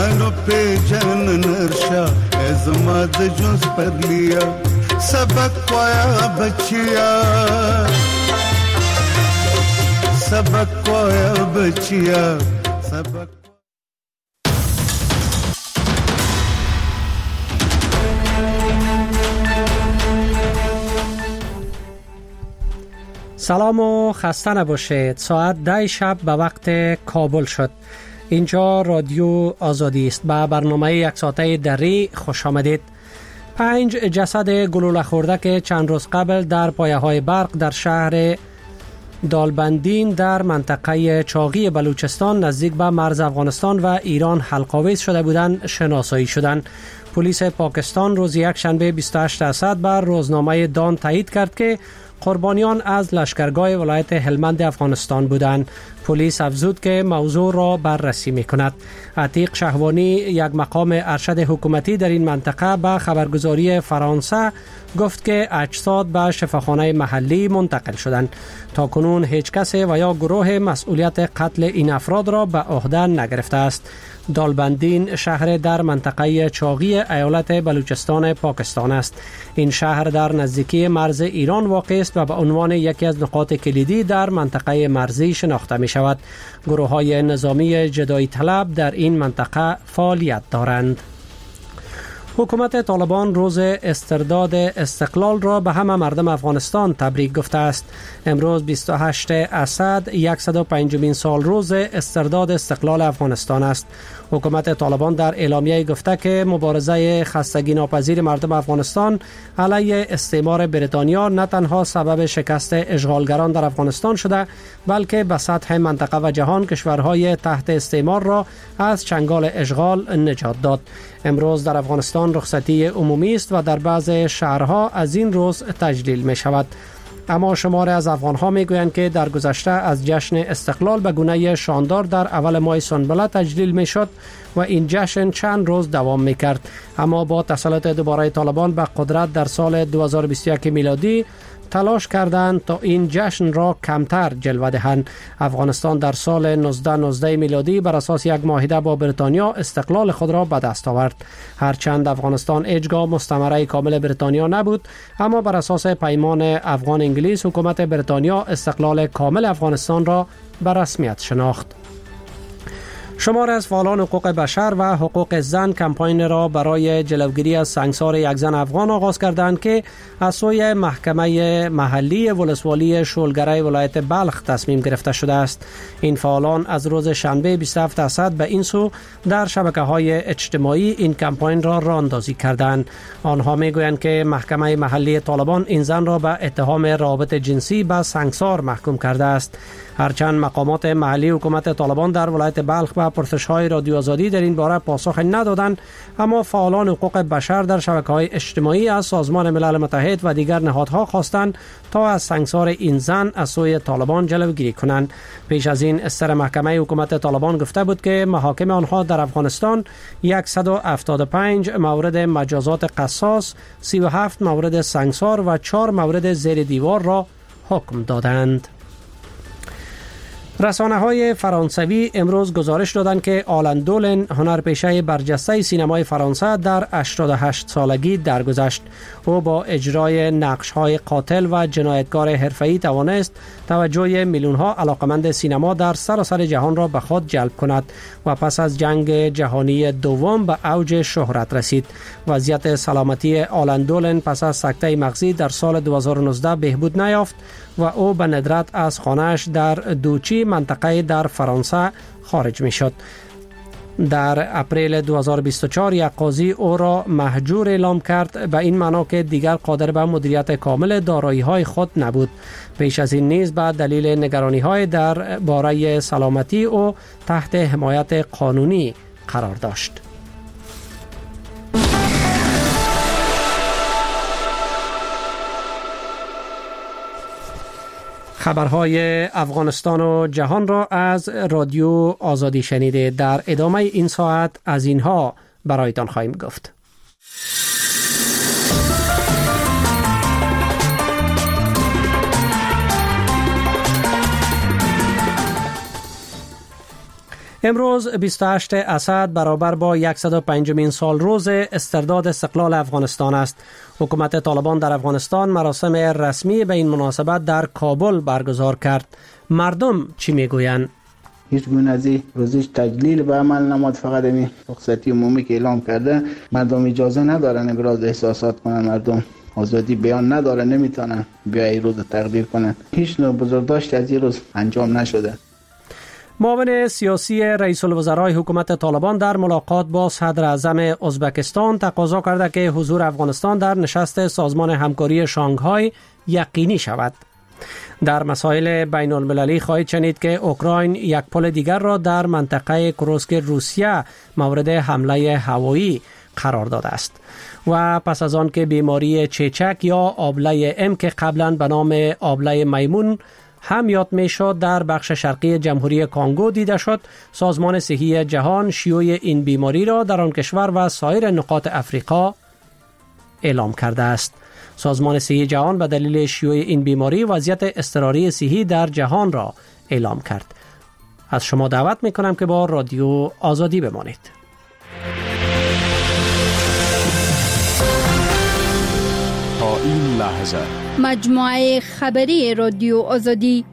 منو پیجن نرشا ازما د جون سپرلیا سبق وایا بچیا سبق وایا بچیا سبق. سلام و خسته نباشید. ساعت 10 شب به وقت کابل شد. اینجا رادیو آزادی است. به برنامه یک ساعته دری خوش آمدید. 5 جسد گلوله خورده که چند روز قبل در پایه های برق در شهر دالبندین در منطقه چاقی بلوچستان نزدیک به مرز افغانستان و ایران حلق‌آویز شده بودند شناسایی شدند. پلیس پاکستان روز یک شنبه 28 اسد بر روزنامه دان تایید کرد که قربانیان از لشکرگاه ولایت هلمند افغانستان بودند. پلیس افزود که موضوع را بررسی می‌کند. عتیق شهوانی یک مقام ارشد حکومتی در این منطقه به خبرگزاری فرانسه گفت که اجساد به شفاخانه محلی منتقل شدند. تاکنون هیچ کس و یا گروه مسئولیت قتل این افراد را به عهده نگرفته است. دالبندین شهر در منطقه چاقی ایالت بلوچستان پاکستان است. این شهر در نزدیکی مرز ایران واقع است و به عنوان یکی از نقاط کلیدی در منطقه مرزی شناخته می شود. گروه‌های نظامی جدایی طلب در این منطقه فعالیت دارند. حکومت طالبان روز استرداد استقلال را به همه مردم افغانستان تبریک گفته است. امروز 28 اسد 105مین سال روز استرداد استقلال افغانستان است. حکومت طالبان در اعلامیه گفته که مبارزه خستگی ناپذیر مردم افغانستان علیه استعمار بریتانیا نه تنها سبب شکست اشغالگران در افغانستان شده بلکه به سطح منطقه و جهان کشورهای تحت استعمار را از چنگال اشغال نجات داد. امروز در افغانستان رخصتی عمومی است و در بعض شهرها از این روز تجلیل می شود. اما شماری از افغانها می گویند که در گذشته از جشن استقلال به گونه شاندار در اول ماه سنبله تجلیل می شد و این جشن چند روز دوام می کرد. اما با تسلط دوباره طالبان به قدرت در سال 2021 میلادی تلاش کردند تا این جشن را کمتر جلوه دهند. افغانستان در سال 1919 میلادی بر اساس یک معاهده با بریتانیا استقلال خود را به دست آورد. هرچند افغانستان هیچگاه مستعمره کامل بریتانیا نبود، اما بر اساس پیمان افغان انگلیس حکومت بریتانیا استقلال کامل افغانستان را به رسمیت شناخت. شمار از فعالان حقوق بشر و حقوق زن کمپاین را برای جلوگیری از سنگسار یک زن افغان آغاز کردند که از سوی محکمه محلی ولسوالی شولگره ولایت بلخ تصمیم گرفته شده است. این فعالان از روز شنبه 27 اسد به این سو در شبکه‌های اجتماعی این کمپاین را راه‌اندازی کردند. آنها می‌گویند که محکمه محلی طالبان این زن را به اتهام روابط جنسی به سنگسار محکوم کرده است. هرچند مقامات محلی حکومت طالبان در ولایت بلخ به پرسش‌های رادیو آزادی در این باره پاسخ ندادند، اما فعالان حقوق بشر در شبکه‌های اجتماعی از سازمان ملل متحد و دیگر نهادها خواستند تا از سنگسار این زن از سوی طالبان جلوگیری کنند. پیش از این استر محکمه حکومت طالبان گفته بود که محاکم آنها در افغانستان 175 مورد مجازات قصاص، 37 مورد سنگسار و 4 مورد زیر دیوار را حکم دادند. رسانه‌های فرانسوی امروز گزارش دادند که آلن دولن هنرپیشه برجسته سینمای فرانسه در 88 سالگی درگذشت. او با اجرای نقش‌های قاتل و جنایتکار حرفه‌ای توانست توجه میلیون‌ها علاقمند سینما در سراسر جهان را به خود جلب کند و پس از جنگ جهانی دوم به اوج شهرت رسید. وضعیت سلامتی آلن دولن پس از سکته مغزی در سال 2019 بهبود نیافت و او به ندرت از خانه‌اش در دوچی منطقه در فرانسه خارج می شد. در اپریل 2024 یک قاضی او را مهجور اعلام کرد، به این معنا که دیگر قادر به مدیریت کامل دارایی‌های خود نبود. پیش از این نیز به دلیل نگرانی‌های در باره سلامتی او تحت حمایت قانونی قرار داشت. خبرهای افغانستان و جهان را از رادیو آزادی شنیده. در ادامه این ساعت از اینها برایتان خواهیم گفت. امروز 28 اسد برابر با 105مین سال روز استرداد استقلال افغانستان است. حکومت طالبان در افغانستان مراسم رسمی به این مناسبت در کابل برگزار کرد. مردم چی میگویند؟ هیچ گونه از روزش تجلیل به عمل نماد، فقط این رخصتی عمومی که اعلام کرده. مردم اجازه ندارن ابراز احساسات کنن، مردم آزادی بیان نداره، نمیتونن بیای روز تقدیر کنن. هیچ نوع بزرگداشت از این روز انجام نشده. معاون سیاسی رئیس الوزرای حکومت طالبان در ملاقات با صدر اعظم ازبکستان تقاضا کرده که حضور افغانستان در نشست سازمان همکاری شانگهای یقینی شود. در مسائل بین المللی خواهید شنید که اوکراین یک پل دیگر را در منطقه کورسک روسیه مورد حمله هوایی قرار داده است. و پس از آن که بیماری چیچک یا آبله ام که قبلا به نام آبله میمون هم یاد می شد در بخش شرقی جمهوری کانگو دیده شد، سازمان صحی جهان شیوع این بیماری را در آن کشور و سایر نقاط افریقا اعلام کرده است. سازمان صحی جهان به دلیل شیوع این بیماری وضعیت اضطراری صحی در جهان را اعلام کرد. از شما دعوت می کنم که با رادیو آزادی بمانید. تا این لحظه مجموعه خبری رادیو آزادی.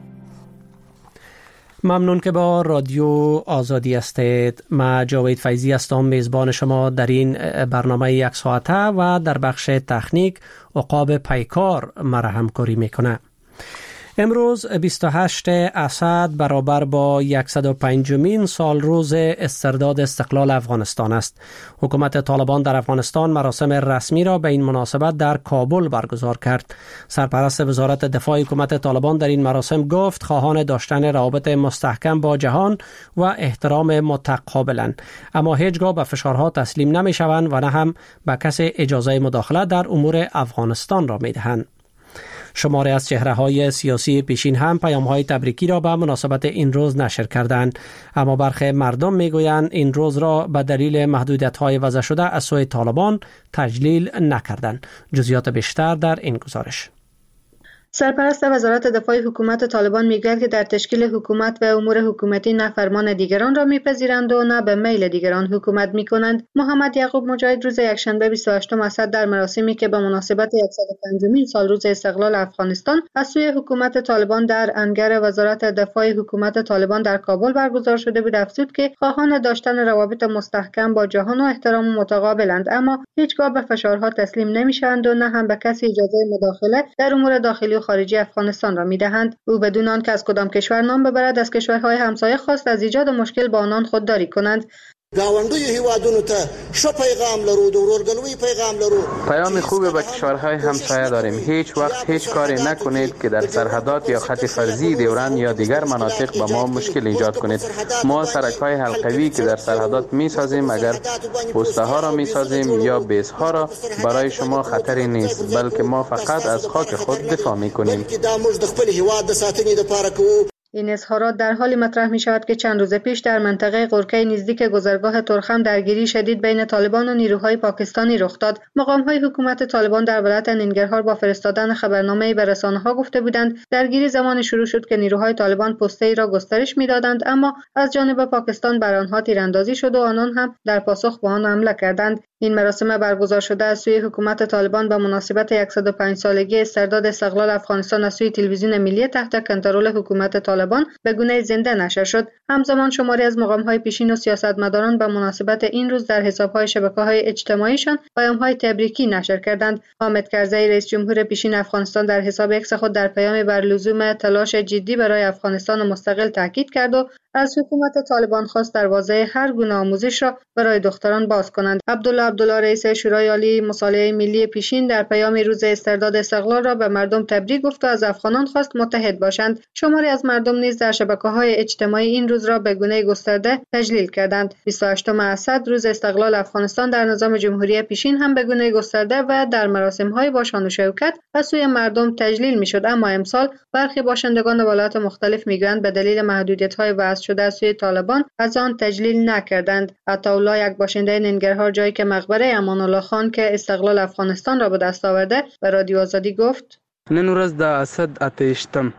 ممنون که با رادیو آزادی هستید. من جاوید فیضی هستم، میزبان شما در این برنامه یک ساعته و در بخش تکنیک عقاب پیکار مرا همکاری میکنه. امروز 28 اسد برابر با 105مین سال روز استرداد استقلال افغانستان است. حکومت طالبان در افغانستان مراسم رسمی را به این مناسبت در کابل برگزار کرد. سرپرست وزارت دفاع حکومت طالبان در این مراسم گفت خواهان داشتن روابط مستحکم با جهان و احترام متقابلند، اما هیچگاه به فشارها تسلیم نمی‌شوند و نه هم به کسی اجازه مداخله در امور افغانستان را می‌دهند. شماری از چهره‌های سیاسی پیشین هم پیام‌های تبریکی را به مناسبت این روز نشر کردند، اما برخی مردم می‌گویند این روز را به دلیل محدودیت‌های وضع شده از سوی طالبان تجلیل نکردند. جزئیات بیشتر در این گزارش. سرپرست وزارت دفاع حکومت طالبان میگوید که در تشکیل حکومت و امور حکومتی نه فرمان دیگران را میپذیرند و نه به میل دیگران حکومت میکنند. محمد یعقوب مجاهد روز یکشنبه 28 اسد در مراسمی که به مناسبت 105مین سال روز استقلال افغانستان از سوی حکومت طالبان در انگر وزارت دفاع حکومت طالبان در کابل برگزار شده بود افزود که خواهان داشتن روابط مستحکم با جهان و احترام متقابلند، اما هیچگاه به فشارها تسلیم نمیشوند و نه هم به کسی اجازه مداخله در امور داخلی خارجی افغانستان را می‌دهند. او بدون آنکه از کدام کشور نام ببرد از کشورهای همسایه خواست از ایجاد مشکل با آنان خودداری کنند. گاونډیو هیوادونو ته ښه پیغام لرو، د ورورګلوۍ پیغام لرو. پیام خوبی به کشورهای همسایه داریم. هیچ وقت هیچ کاری نکنید که در سرحدات یا خط فرضی دیوران یا دیگر مناطق به ما مشکل ایجاد کنید. ما سرک‌های حلقوی که در سرحدات می‌سازیم، اگر پوسته‌ها را می‌سازیم یا بیس‌ها را، برای شما خطری نیست، بلکه ما فقط از خاک خود دفاع می‌کنیم. این اظهارات در حالی مطرح می شود که چند روز پیش در منطقه قرقه نزدیک گذرگاه ترخم درگیری شدید بین طالبان و نیروهای پاکستانی رخ داد. مقام‌های حکومت طالبان در ولایت ننگرهار با فرستادن خبرنامه‌ای به رسانه‌ها گفته بودند درگیری زمانی شروع شد که نیروهای طالبان پسته‌ای را گسترش می‌دادند، اما از جانب پاکستان بر آنها تیراندازی شد و آنان هم در پاسخ به آن حمله کردند. این مراسم برگزار شده از سوی حکومت طالبان به مناسبت 105 سالگی استرداد استقلال افغانستان از سوی تلویزیون ملی تحت کنترل حکومت طالبان به گونه زنده نشر شد. همزمان شماری از مقام‌های پیشین و سیاستمداران به مناسبت این روز در حساب‌های شبکه‌های اجتماعیشان پیام‌های تبریکی نشر کردند. حامد کرزی رئیس جمهور پیشین افغانستان در حساب اکس خود در پیامی بر لزوم تلاش جدی برای افغانستان مستقل تاکید کرد و از حکومت طالبان خواست دروازه هر گونه آموزش را برای دختران باز کنند. عبدالله رئیس شورای عالی مصالحه ملی پیشین در پیامی روز استرداد استقلال را به مردم تبریک گفت و از افغانان خواست متحد باشند. شماری از مردم نیز در شبکه‌های اجتماعی این روز را به گونه گسترده تجلیل کردند. 28 اسد روز استقلال افغانستان در نظام جمهوری پیشین هم به گونه گسترده و در مراسم‌های با شان و شوکت از سوی مردم تجلیل می‌شد، اما امسال برخی باشندگان ولایات مختلف می‌گویند به دلیل محدودیت‌های وضع شده از سوی طالبان از آن تجلیل نکردند. عطاالله یک باشنده ننگرهار جایی که مقبره امان الله خان که استقلال افغانستان را به دست آورده به رادیو آزادی گفت: نن ورځ د اسد 28م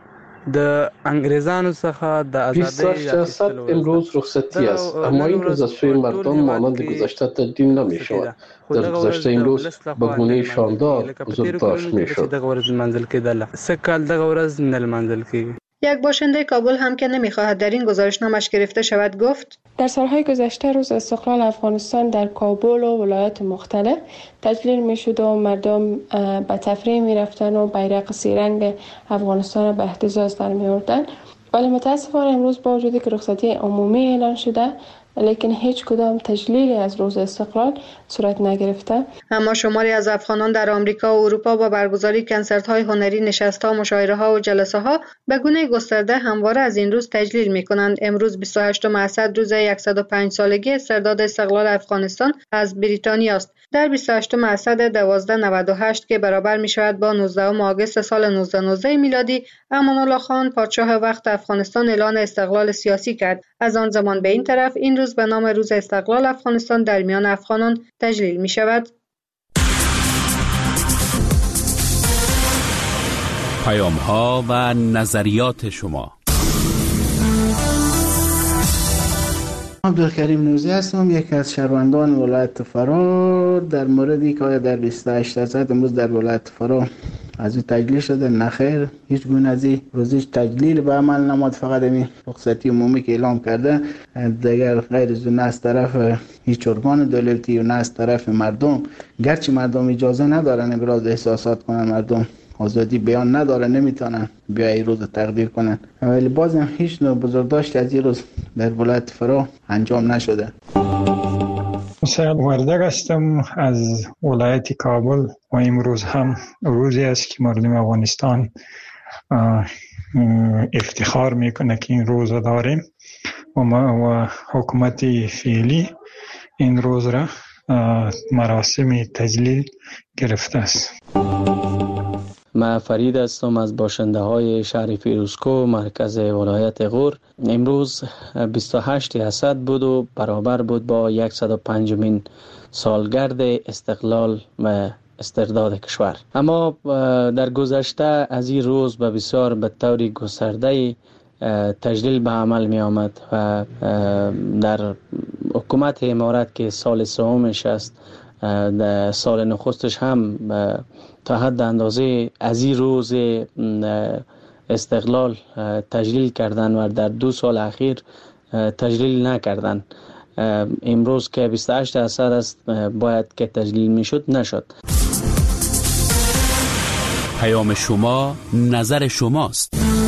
د انګریزانو څخه د آزادی سیاست امروز رخصتی است، اما این روز از سوی مردم مانند گذشته تدین نمی شود. در گذشته این روز به گونه شاندار بزرگ داشت می شد. سکال دغه ورځ نه منزل کیږي. یک باشنده کابل هم که نمیخواهد در این گزارشنامش گرفته شود گفت: در سالهای گذشته روز استقلال افغانستان در کابل و ولایات مختلف تجلیل می شد و مردم به تفریح می رفتن و بیرق سیرنگ افغانستان را به اهتزاز در می آوردن. ولی متاسفانه امروز با وجودی که رخصتی عمومی اعلان شده لیکن هیچ کدام تجلیلی از روز استقلال صورت نگرفته. اما شماری از افغانان در آمریکا و اروپا با برگزاری کنسرت‌های هنری، نشست‌ها، مشاعره‌ها و جلسه‌ها به گونه گسترده همواره از این روز تجلیل می‌کنند. امروز 28 اسد روز 105 سالگی استرداد استقلال افغانستان از بریتانیا است. در 28 اسد 1298 که برابر می‌شود با 19 آگوست سال 1919 میلادی، امان الله خان پادشاه وقت افغانستان اعلان استقلال سیاسی کرد. از آن زمان به این طرف این روز به نام روز استقلال افغانستان در میان افغانان تجلیل می شود. پیام ها و نظریات شما. عبدالکریم نوزی هستم، یکی از شهروندان ولایت فرا. در موردی که در 28 اسد امروز در ولایت فرا از این تجلیل شده، نخیر، هیچ گونه از این روزش تجلیل به عمل نماد. فقط این رخصتی عمومی که اعلام کرده دیگر غیر از نه از طرف هیچ ارگان دولتی و نه از طرف مردم، گرچه مردم اجازه ندارن ابراز احساسات کنن، مردم آزادی بیان نداره، نمیتونن بیا این روز تقدیر کنن، ولی بازم هیچ نوع بزرگداشت از این روز در ولایت فرا انجام نشده. سید وردگ هستم از ولایت کابل و امروز هم روزی است که مردم افغانستان افتخار میکنه که این روز داریم و حکومت فعلی این روز را مراسم تجلیل گرفته است. من فرید هستم از باشنده های شهر فیروزکوه مرکز ولایت غور. امروز 28 اسد بود و برابر بود با 105مین سالگرد استقلال و استرداد کشور. اما در گذشته از این روز به بسیار به طور گسترده تجلیل به عمل می آمد و در حکومت امارت که سال سومش است، در سال نخستش هم تا حد اندازه از این روز استقلال تجلیل کردن و در 2 سال اخیر تجلیل نکردن. امروز که 28 اسد است باید که تجلیل میشد، نشد. پیام شما، نظر شماست.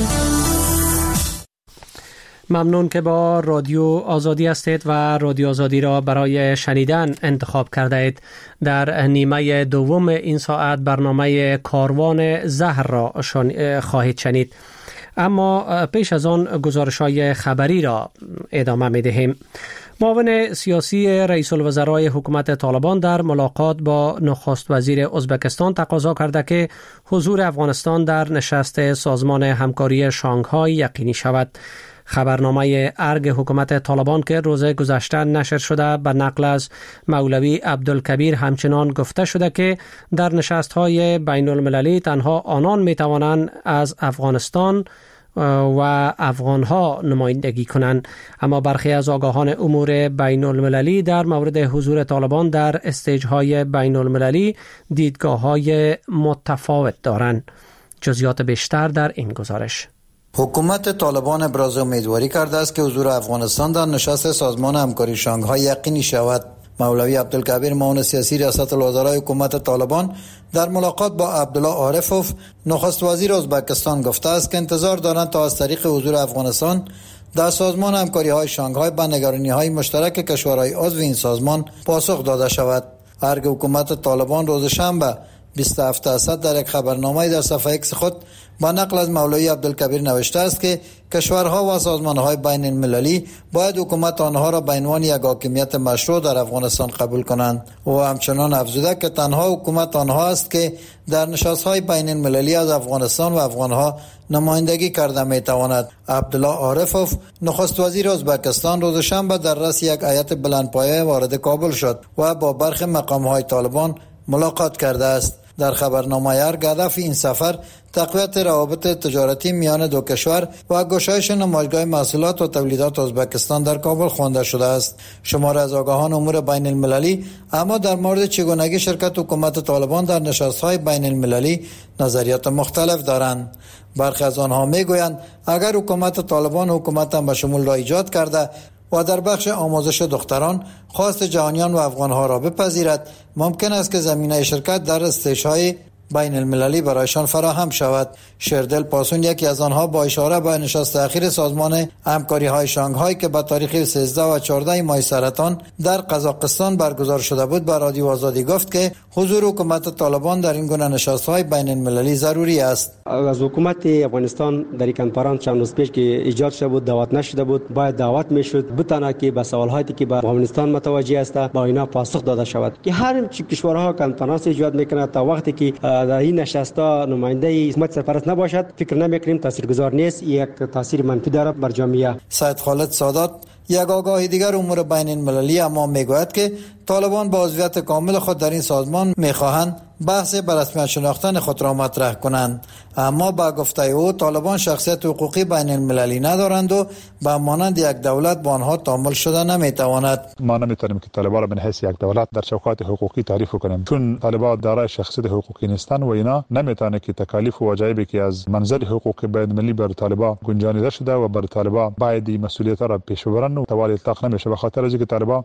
ممنون که با رادیو آزادی هستید و رادیو آزادی را برای شنیدن انتخاب کرده اید. در نیمه دوم این ساعت برنامه کاروان زهر را خواهید شنید، اما پیش از آن گزارش‌های خبری را ادامه می‌دهیم. معاون سیاسی رئیس الوزرای حکومت طالبان در ملاقات با نخست وزیر ازبکستان تقاضا کرده که حضور افغانستان در نشست سازمان همکاری شانگهای یقینی شود. خبرنامه ارگ حکومت طالبان که روز گذشته نشر شده به نقل از مولوی عبدالکبیر همچنان گفته شده که در نشست‌های بین المللی تنها آنان می‌توانند از افغانستان و افغانها نمایندگی کنند، اما برخی از آگاهان امور بین المللی در مورد حضور طالبان در استیج‌های بین المللی دیدگاه‌های متفاوت دارند. جزئیات بیشتر در این گزارش. حکومت طالبان ابراز امیدواری کرده است که حضور افغانستان در نشست سازمان همکاری شانگهای یقینی شود. مولوی عبدالکبیر معاون سیاسی ریاست الوزرای حکومت طالبان در ملاقات با عبدالله عارفوف نخست وزیر ازبکستان گفته است که انتظار دارند تا از طریق حضور افغانستان در سازمان همکاری های شانگهای به نگرانی های مشترک کشورهای عضو این سازمان پاسخ داده شود. ارگ حکومت طالبان روز شنبه 27 اسد در یک خبرنامه در صفحه ایکس خود با نقل از مولوی عبدالکبیر نوشته است که کشورها و سازمانهای بین المللی باید حکومت آنها را به عنوان یک حاکمیت مشروع در افغانستان قبول کنند و همچنان افزوده که تنها حکومت آنها است که در نشست‌های بین المللی از افغانستان و افغانها نمایندگی کرده میتواند. عبدالله عارفوف نخست وزیر ازبکستان روز شنبه در رأس یک هیئت بلندپایه وارد کابل شد و با برخی مقام‌های طالبان ملاقات کرده است. در خبرنامه ارگ هدف این سفر تقویت روابط تجارتی میان دو کشور و گشایش نمایشگاه محصولات و تولیدات ازبکستان در کابل خوانده شده است. شمار از آگاهان امور بین المللی اما در مورد چگونگی شرکت حکومت طالبان در نشست‌های بین المللی نظریات مختلف دارند. برخی از آنها میگویند اگر حکومت طالبان حکومت به شمول را ایجاد کرده و در بخش آموزش دختران خواست جهانیان و افغانها را بپذیرد، ممکن است که زمینه شرکت در استیج‌های بین المللی برایشان فراهم شود. شردل پاسون یکی از آنها با اشاره به نشست اخیر سازمان همکاری های شانگهای که به تاریخ 13 و 14 ماه سرطان در قزاقستان برگزار شده بود به رادیو آزادی گفت که حضور حکومت طالبان در این گونه نشست‌های بین المللی ضروری است. از حکومت افغانستان در این کنفرانس چند روز پیش که ایجاد شده بود دعوت نشده بود، باید دعوت میشد بتونه که به سوالهایی که به افغانستان متوجه است با اینا پاسخ داده شود که هر کشورها کنفرانس ایجاد میکنه تا وقتی که در این نشست‌ها نماینده حکومت سرپرست نباشد فکر نمی‌کنیم تاثیرگذار نیست، یک تاثیر منفی داره بر جامعه. سید خالد سادات یک آگاهی دیگر امور بین المللی اما میگوید که طالبان با عضویت کامل خود در این سازمان میخواهند بحث به رسمیت شناختن خود را مطرح کنند، اما با گفته او طالبان شخصیت حقوقی بین المللی ندارند و به مانند یک دولت با آنها تعامل شده نمیتواند. ما نمیتونیم که طالبان را به حیث یک دولت در چوکات حقوقی تعریف کنیم، چون طالبان دارای شخصیت حقوقی نیستند و اینا نمیتونه که تکالیف و واجبی که از منظر حقوق بین المللی بر طالبان گنجانیده شده و بر طالبان باید مسئولیت را پیش ببرند و توال التاق نمیشه، به خاطر اینکه طالبان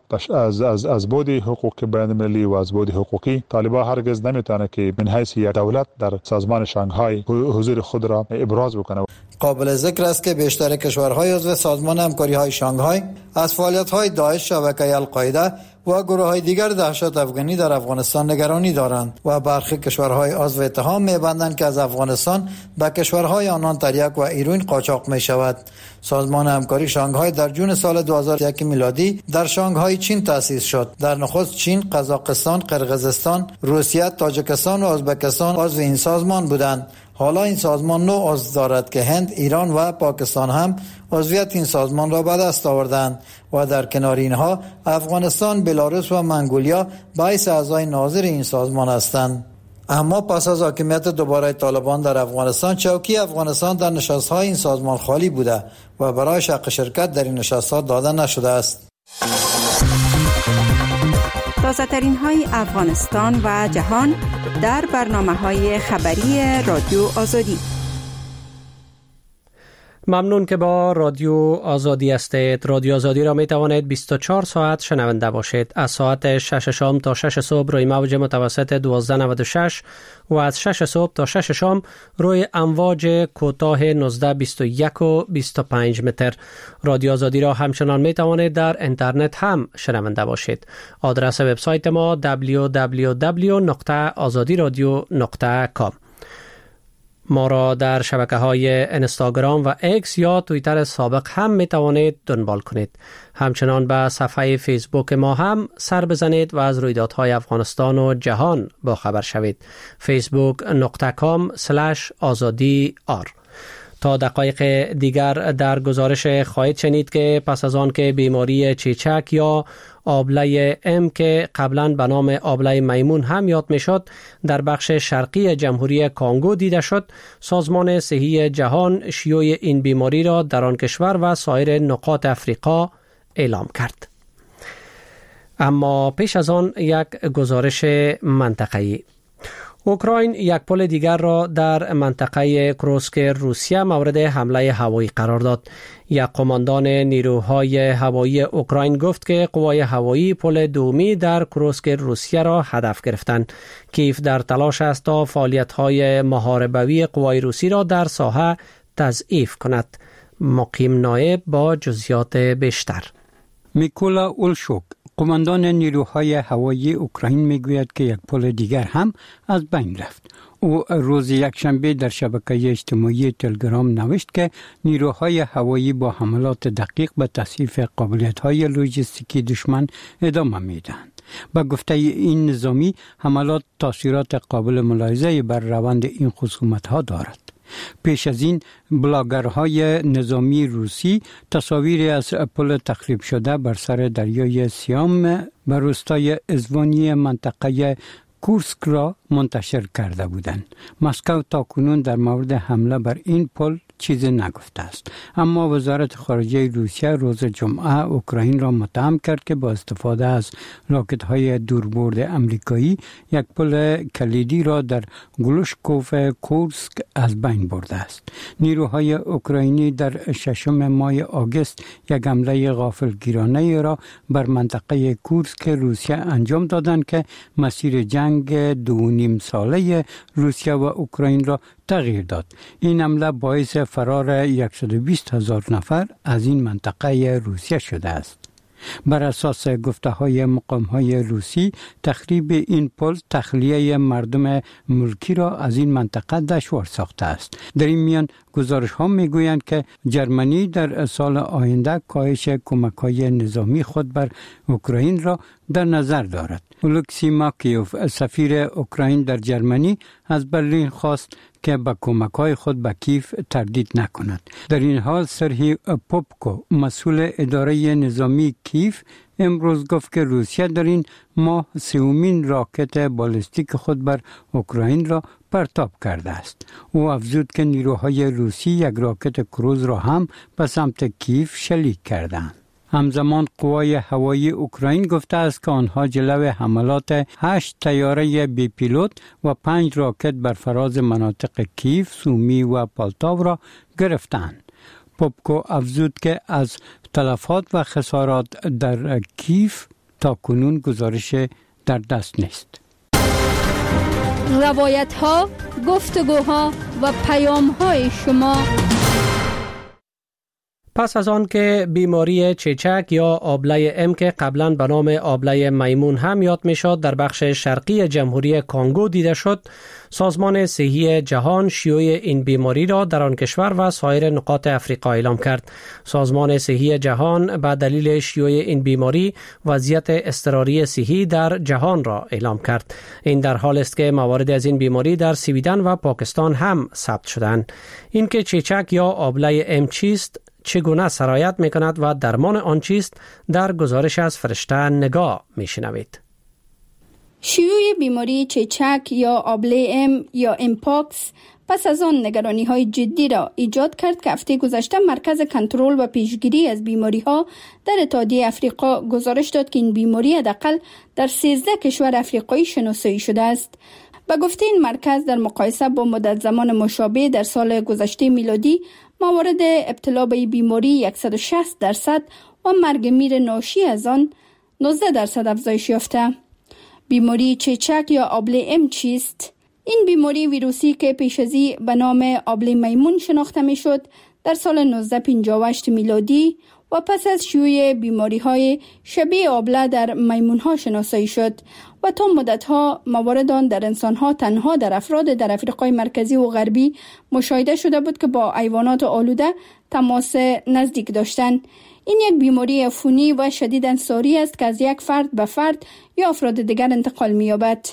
از بود حقوق بین المللی و از بود حقوقی طالبان هرگز نمیتونه که من حیث یک دولت در سازمان شانگهای حضور خود را ابراز بکنه. قابل ذکر است که بیشتر کشورهای عضو سازمان همکاری های شانگهای از فعالیت‌های داعش، شبکه القاعده و گروه‌های دیگر دهشت افغانی در افغانستان نگرانی دارند و برخی کشورهای عضو اتحاد می‌بندند که از افغانستان به کشورهای آنان تریاک و هیروئین قاچاق می‌شود. سازمان همکاری شانگهای در جون سال 2001 میلادی در شانگهای چین تأسیس شد. در نخست چین، قزاقستان، قرقیزستان، روسیه، تاجیکستان و ازبکستان عضو این سازمان بودند. حالا این سازمان نو عضو دارد که هند، ایران و پاکستان هم عضویت این سازمان را به دست آوردند و در کنار اینها افغانستان، بلاروس و منگولیا باعث اعضای ناظر این سازمان هستند. اما پس از حاکمیت دوباره طالبان در افغانستان، چوکی افغانستان در نشست‌های این سازمان خالی بوده و برای حق شرکت در این نشست‌ها داده نشده است. تازه‌ترین های افغانستان و جهان در برنامه‌های خبری رادیو آزادی. ممنون که با رادیو آزادی هستید. رادیو آزادی را می توانید 24 ساعت شنونده باشید. از ساعت 6 شام تا 6 صبح روی موج متوسط 1296 و از 6 صبح تا 6 شام روی امواج کوتاه 1921 و 25 متر. رادیو آزادی را همچنان می توانید در اینترنت هم شنونده باشید. آدرس وبسایت ما www.azadiradio.com. ما را در شبکه‌های اینستاگرام و ایکس یا توییتر سابق هم می توانید دنبال کنید. همچنان به صفحه فیسبوک ما هم سر بزنید و از رویدادهای افغانستان و جهان با خبر شوید. facebook.com/azadi.r. تا دقایق دیگر در گزارش خواهید شنید که پس از آن که بیماری چیچک یا آبله ام که قبلا به نام آبله میمون هم یاد می شد در بخش شرقی جمهوری کانگو دیده شد، سازمان صحی جهان شیوع این بیماری را در آن کشور و سایر نقاط افریقا اعلام کرد. اما پیش از آن یک گزارش منطقه‌ای. اوکراین یک پل دیگر را در منطقه کروسک روسیه مورد حمله هوایی قرار داد. یک قماندان نیروهای هوایی اوکراین گفت که قوای هوایی پل دومی در کروسک روسیه را هدف گرفتند. کیف در تلاش است تا فعالیت‌های محاربوی قوای روسی را در ساحه تضعیف کند. مقیم نایب با جزئیات بیشتر. میکولا اولشوک قماندان نیروهای هوایی اوکراین میگوید که یک پل دیگر هم از بین رفت. او روز یکشنبه در شبکه اجتماعی تلگرام نوشت که نیروهای هوایی با حملات دقیق به تضعیف قابلیت‌های لوجستیکی دشمن ادامه میدهند. با گفته این نظامی حملات تاثیرات قابل ملاحظه بر روند این خصومت‌ها دارد. پیش از این بلاگرهای نظامی روسی تصاویری از پل تخریب شده بر سر دریای سیام بر روستای ازوانی منطقه کورسک را منتشر کرده بودند. مسکو تاکنون در مورد حمله بر این پل چیزی نگفته است، اما وزارت خارجه روسیه روز جمعه اوکراین را متهم کرد که با استفاده از راکت‌های دوربرد آمریکایی یک پل کلیدی را در گلوشکوف کورسک از بین برده است. نیروهای اوکراینی در 6 ماه آگوست یک حمله غافلگیرانه را بر منطقه کورسک روسیه انجام دادند که مسیر جنگ 2.5 ساله روسیه و اوکراین را تغییر داد. این حمله باعث فرار 120,000 نفر از این منطقه روسیه شده است. بر اساس گفته‌های مقام‌های روسی، تخریب این پل تخلیه مردم ملکی را از این منطقه دشوار ساخته است. در این میان گزارش‌ها می‌گویند که جرمنی در سال آینده کاهش کمک‌های نظامی خود بر اوکراین را در نظر دارد. اولکسی ماکیوف، سفیر اوکراین در جرمنی، از برلین خواست که با کمک‌های خود به کیف تردید نکند. در این حال سرهی پوپکو، مسئول اداره نظامی کیف، امروز گفت که روسیه در این ماه 3مین راکت بالستیک خود بر اوکراین را پرتاب کرده است. او افزود که نیروهای روسی یک راکت کروز را هم به سمت کیف شلیک کردند. همزمان قوای هوایی اوکراین گفته است که آنها جلو حملات 8 طیاره بی پیلوت و 5 راکت بر فراز مناطق کیف، سومی و پالتاو را گرفتند. پوپکو افزود که از تلفات و خسارات در کیف تا کنون گزارش در دست نیست. روایت ها، گفتگوها و پیام های شما. پس از آن که بیماری چیچک یا آبله ام که قبلا به نام آبله میمون هم یاد می شد در بخش شرقی جمهوری کانگو دیده شد، سازمان صحی جهان شیوع این بیماری را در آن کشور و سایر نقاط افریقا اعلام کرد. سازمان صحی جهان به دلیل شیوع این بیماری وضعیت اضطراری صحی در جهان را اعلام کرد. این در حال است که موارد از این بیماری در سویدن و پاکستان هم ثبت شدند. این که چیچک یا آبله ام چیست، چگونه سرایت می کند و درمان آن چیست، در گزارش از فرشته نگاه می شنوید. شیوع بیماری چیچک یا آبله ام یا امپاکس پس از آن نگرانی های جدی را ایجاد کرد که هفته گذشته مرکز کنترل و پیشگیری از بیماری ها در اتحادیه افریقا گزارش داد که این بیماری حداقل در 13 کشور افریقایی شناسایی شده است. به گفته این مرکز در مقایسه با مدت زمان مشابه در سال گذشته میلادی، موارد ابتلا به بیماری 160% و مرگ میر ناشی از آن 19% افزایش یافته. بیماری چیچک یا آبله ام چیست؟ این بیماری ویروسی که پیش از این به نام آبله میمون شناخته می شد، در سال 1958 میلادی و پس از شیوع بیماری‌های شبیه آبله در میمون‌ها شناسایی شد و تا مدت‌ها موارد آن در انسان‌ها تنها در افراد در افریقای مرکزی و غربی مشاهده شده بود که با حیوانات آلوده تماس نزدیک داشتند. این یک بیماری عفونی و شدیداً ساری است که از یک فرد به فرد یا افراد دیگر انتقال می‌یابد.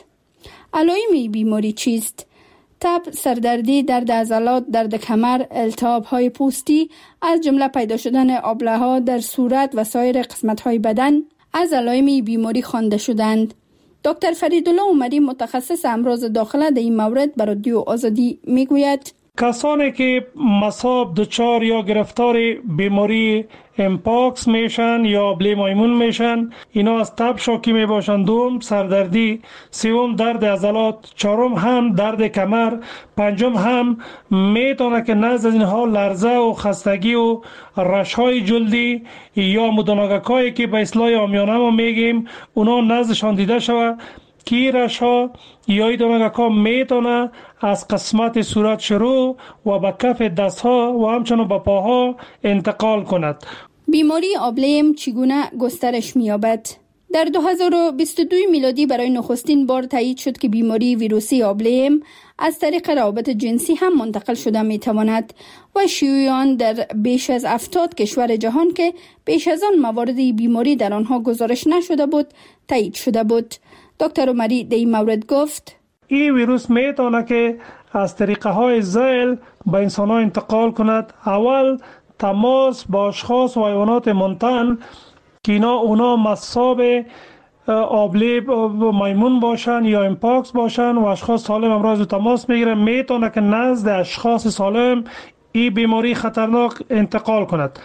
علائم بیماری چیست؟ تب، سردردی، درد عضلات، درد کمر، التهاب‌های پوستی، از جمله پیدا شدن آبله‌ها در صورت و سایر قسمت‌های بدن از علائم بیماری خوانده شدند. دکتر فریدالله عمری، متخصص امراض داخله، در این مورد به رادیو آزادی میگوید: کسانی که مصاب دچار یا گرفتار بیماری امپاکس میشن یا آبله میمون میشن، اینا از تب شاکی میباشند. دوم سردردی، سوم درد عضلات، چهارم هم درد کمر، پنجم هم میتونه که نزد از اینها لرزه و خستگی و رشهای جلدی یا مدانگکایی که به اصطلاح عامیانه ما میگیم اونا نزدشان دیده شود که رشها یا دانگکا میتونه از قسمت صورت شروع و به کف دستها و همچنان به پاها انتقال کند. بیماری آبله ام چگونه گسترش می‌یابد؟ در 2022 میلادی برای نخستین بار تایید شد که بیماری ویروسی آبله ام از طریق روابط جنسی هم منتقل شده میتواند و شیوع آن در بیش از 70 کشور جهان که بیش از آن موارد بیماری در آنها گزارش نشده بود تایید شده بود. دکتر عمری در این مورد گفت: این ویروس میتونه که از طریقه های زیل به انسان ها انتقال کند. اول تماس با اشخاص و حیوانات منتن که اونا مصاب آبله میمون باشن یا امپاکس باشن و اشخاص سالم امراض تماس میگیرن، میتونه که نزد اشخاص سالم این بیماری خطرناک انتقال کند.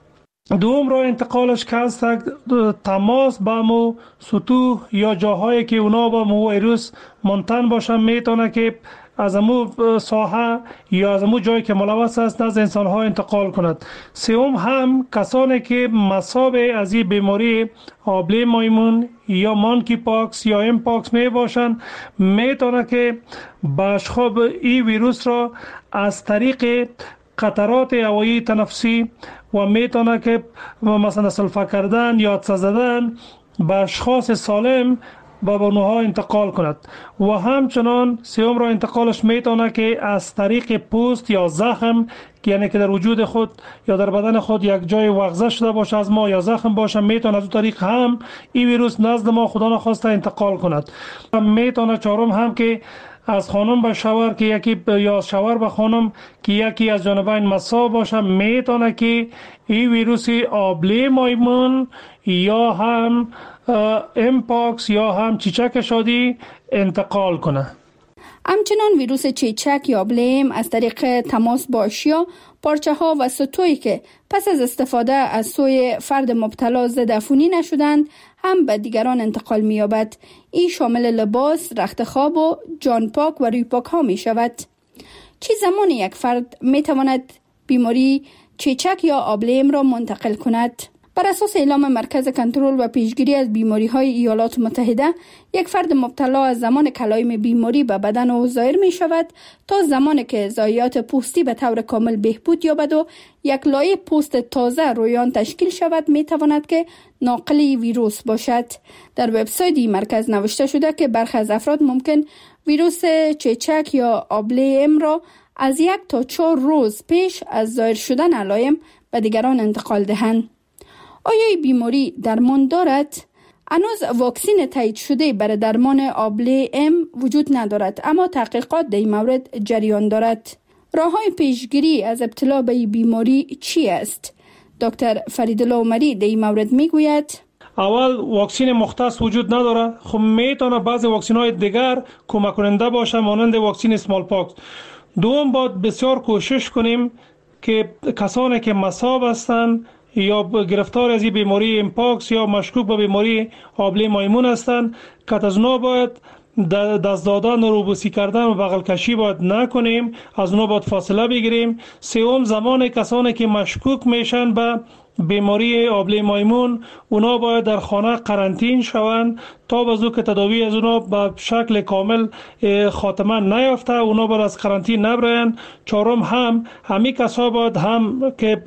دوم راه انتقالش که هست تماس با مو سطوح یا جاهایی که اونا با مو ویروس منتن باشن میتونه که از امو ساحه یا از امو جایی که ملوث است نزد انسان ها انتقال کند. سوم هم کسانی که مصاب از این بیماری آبله میمون یا مانکی پاکس یا امپاکس می باشند میتونه که باشخواب این ویروس را از طریق قطرات هوایی تنفسی و میتونه که مثلا سلفه کردن یا عطسه زدن به اشخاص سالم با بانوها انتقال کند. و همچنان سوم را انتقالش میتونه که از طریق پوست یا زخم، یعنی که در وجود خود یا در بدن خود یک جای وغزه شده باشه از ما یا زخم باشه، میتونه از اون طریق هم این ویروس نزد ما خدا نخواسته انتقال کند. میتونه چهارم هم که از خانم به شوهر که یکی یا شوهر به خانم که یکی از جانبین مصاب باشه میتونه که این ویروس آبله میمون یا هم امپاکس یا هم چیچک شادی انتقال کنه. همچنان ویروس چیچک یا آبله از طریق تماس با اشیا، پارچه ها و سطوحی که پس از استفاده از سوی فرد مبتلا ضد عفونی نشدند هم به دیگران انتقال می یابد. این شامل لباس، رخت خواب و جان پاک و روی پاک ها می شود. چه زمان یک فرد می تواند بیماری چیچک یا آبله را منتقل کند؟ بر اساس اعلام مرکز کنترل و پیشگیری از بیماری های ایالات متحده، یک فرد مبتلا از زمان کلایم بیماری به بدن او ظاهر می شود تا زمانی که ضایعات پوستی به طور کامل بهبود یابد و یک لایه پوست تازه روی آن تشکیل شود می تواند که ناقل ویروس باشد. در وبسایت این مرکز نوشته شده که برخی از افراد ممکن ویروس چیچک یا آبله ام را از 1 تا 4 روز پیش از ظاهر شدن علائم به دیگران انتقال دهند. آیا این بیماری درمان دارد؟ هنوز واکسین تایید شده برای درمان آبله ام وجود ندارد، اما تحقیقات در این مورد جریان دارد. راه‌های پیشگیری از ابتلا به این بیماری چی است؟ دکتر فریدالله عمری در این مورد میگوید: اول واکسین مختص وجود نداره، خب میتونه بعضی واکسین‌های دیگر کمک کننده باشه مانند واکسین اسمال پاکس. دوم باید بسیار کوشش کنیم که کسانی که مصاب هستند یا گرفتار از این بیماری امپاکس یا مشکوک به بیماری آبله میمون هستند که از اونا باید دست دادن و روبوسی کردن و بغل کشی باید نکنیم، از اونا باید فاصله بگیریم. سوم زمان کسانی که مشکوک میشن به بیماری آبله میمون اونا باید در خانه قرنطین شوند تا بازو که تداوی از اونا به شکل کامل خاتمه نیافته اونا باید از قرنطین نبرن. چهارم هم همین کسا باید هم که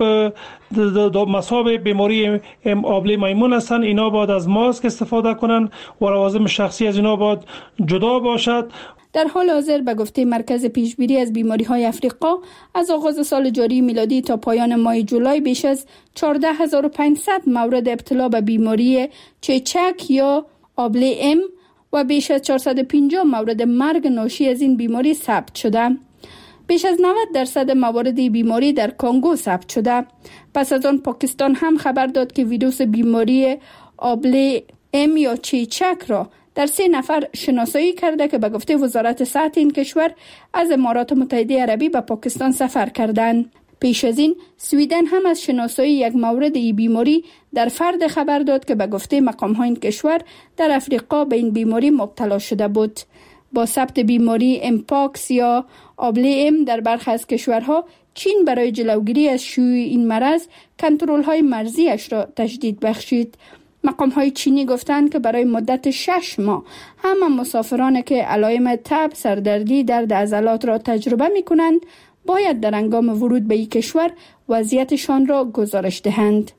مصاب بیماری آبله میمون هستن اینا باید از ماسک استفاده کنن و لوازم شخصی از اینا باید جدا باشد. در حال حاضر به گفته مرکز پیشگیری از بیماری‌های افریقا، از آغاز سال جاری میلادی تا پایان ماه جولای بیش از 14500 مورد ابتلا به بیماری چیچک یا آبله ام و بیش از 450 مورد مرگ ناشی از این بیماری ثبت شده. بیش از 90% موارد بیماری در کنگو ثبت شده. پس از آن پاکستان هم خبر داد که ویروس بیماری آبله ام یا چیچک را در 3 نفر شناسایی کرده که به گفته وزارت صحت این کشور از امارات متحده عربی به پاکستان سفر کردند. پیش از این سویدن هم از شناسایی یک مورد ای بیماری در فرد خبر داد که به گفته مقام‌های این کشور در افریقا به این بیماری مبتلا شده بود. با ثبت بیماری امپاکس یا آبله ام در برخی از کشورها، چین برای جلوگیری از شیوع این مرض کنترل‌های مرزیش را تجدید بخشید. مقام‌های چینی گفتند که برای مدت 6 ماه همه مسافرانی که علائم تب، سردردی، درد عضلات را تجربه می‌کنند باید در هنگام ورود به این کشور وضعیتشان را گزارش دهند.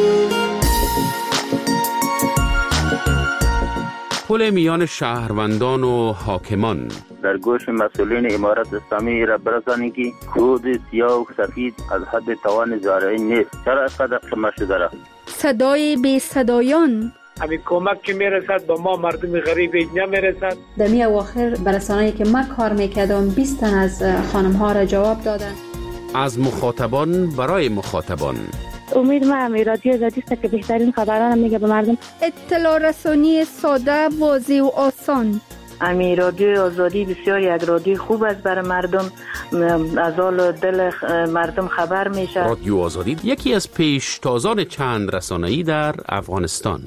پل میان شهروندان و حاکمان در گوش مسئولین امارت اسلامی را برسانید که کود سیاه و سفید از حد توان زارعی نیست. چرا اینقدر قمه شده را؟ صدای بی صدایان، همین کمک که میرسد به ما مردم غریب اینجا میرسد. در می اواخر برسانه‌ای که من کار میکردم 20 تن از خانم ها را جواب دادن. از مخاطبان برای مخاطبان امید ما هم رادیو آزادی است که بهترین خبران میگه به مردم. اطلاع رسانی ساده، واضح و آسان. امی رادیو آزادی بسیار یک رادیو خوب است برای مردم، از حال دل مردم خبر میشه. رادیو آزادی یکی از پیشتازان چند رسانه‌ای در افغانستان.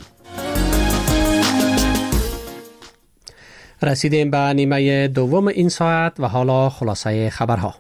رسیدیم به نیمه دوم این ساعت و حالا خلاصه خبرها.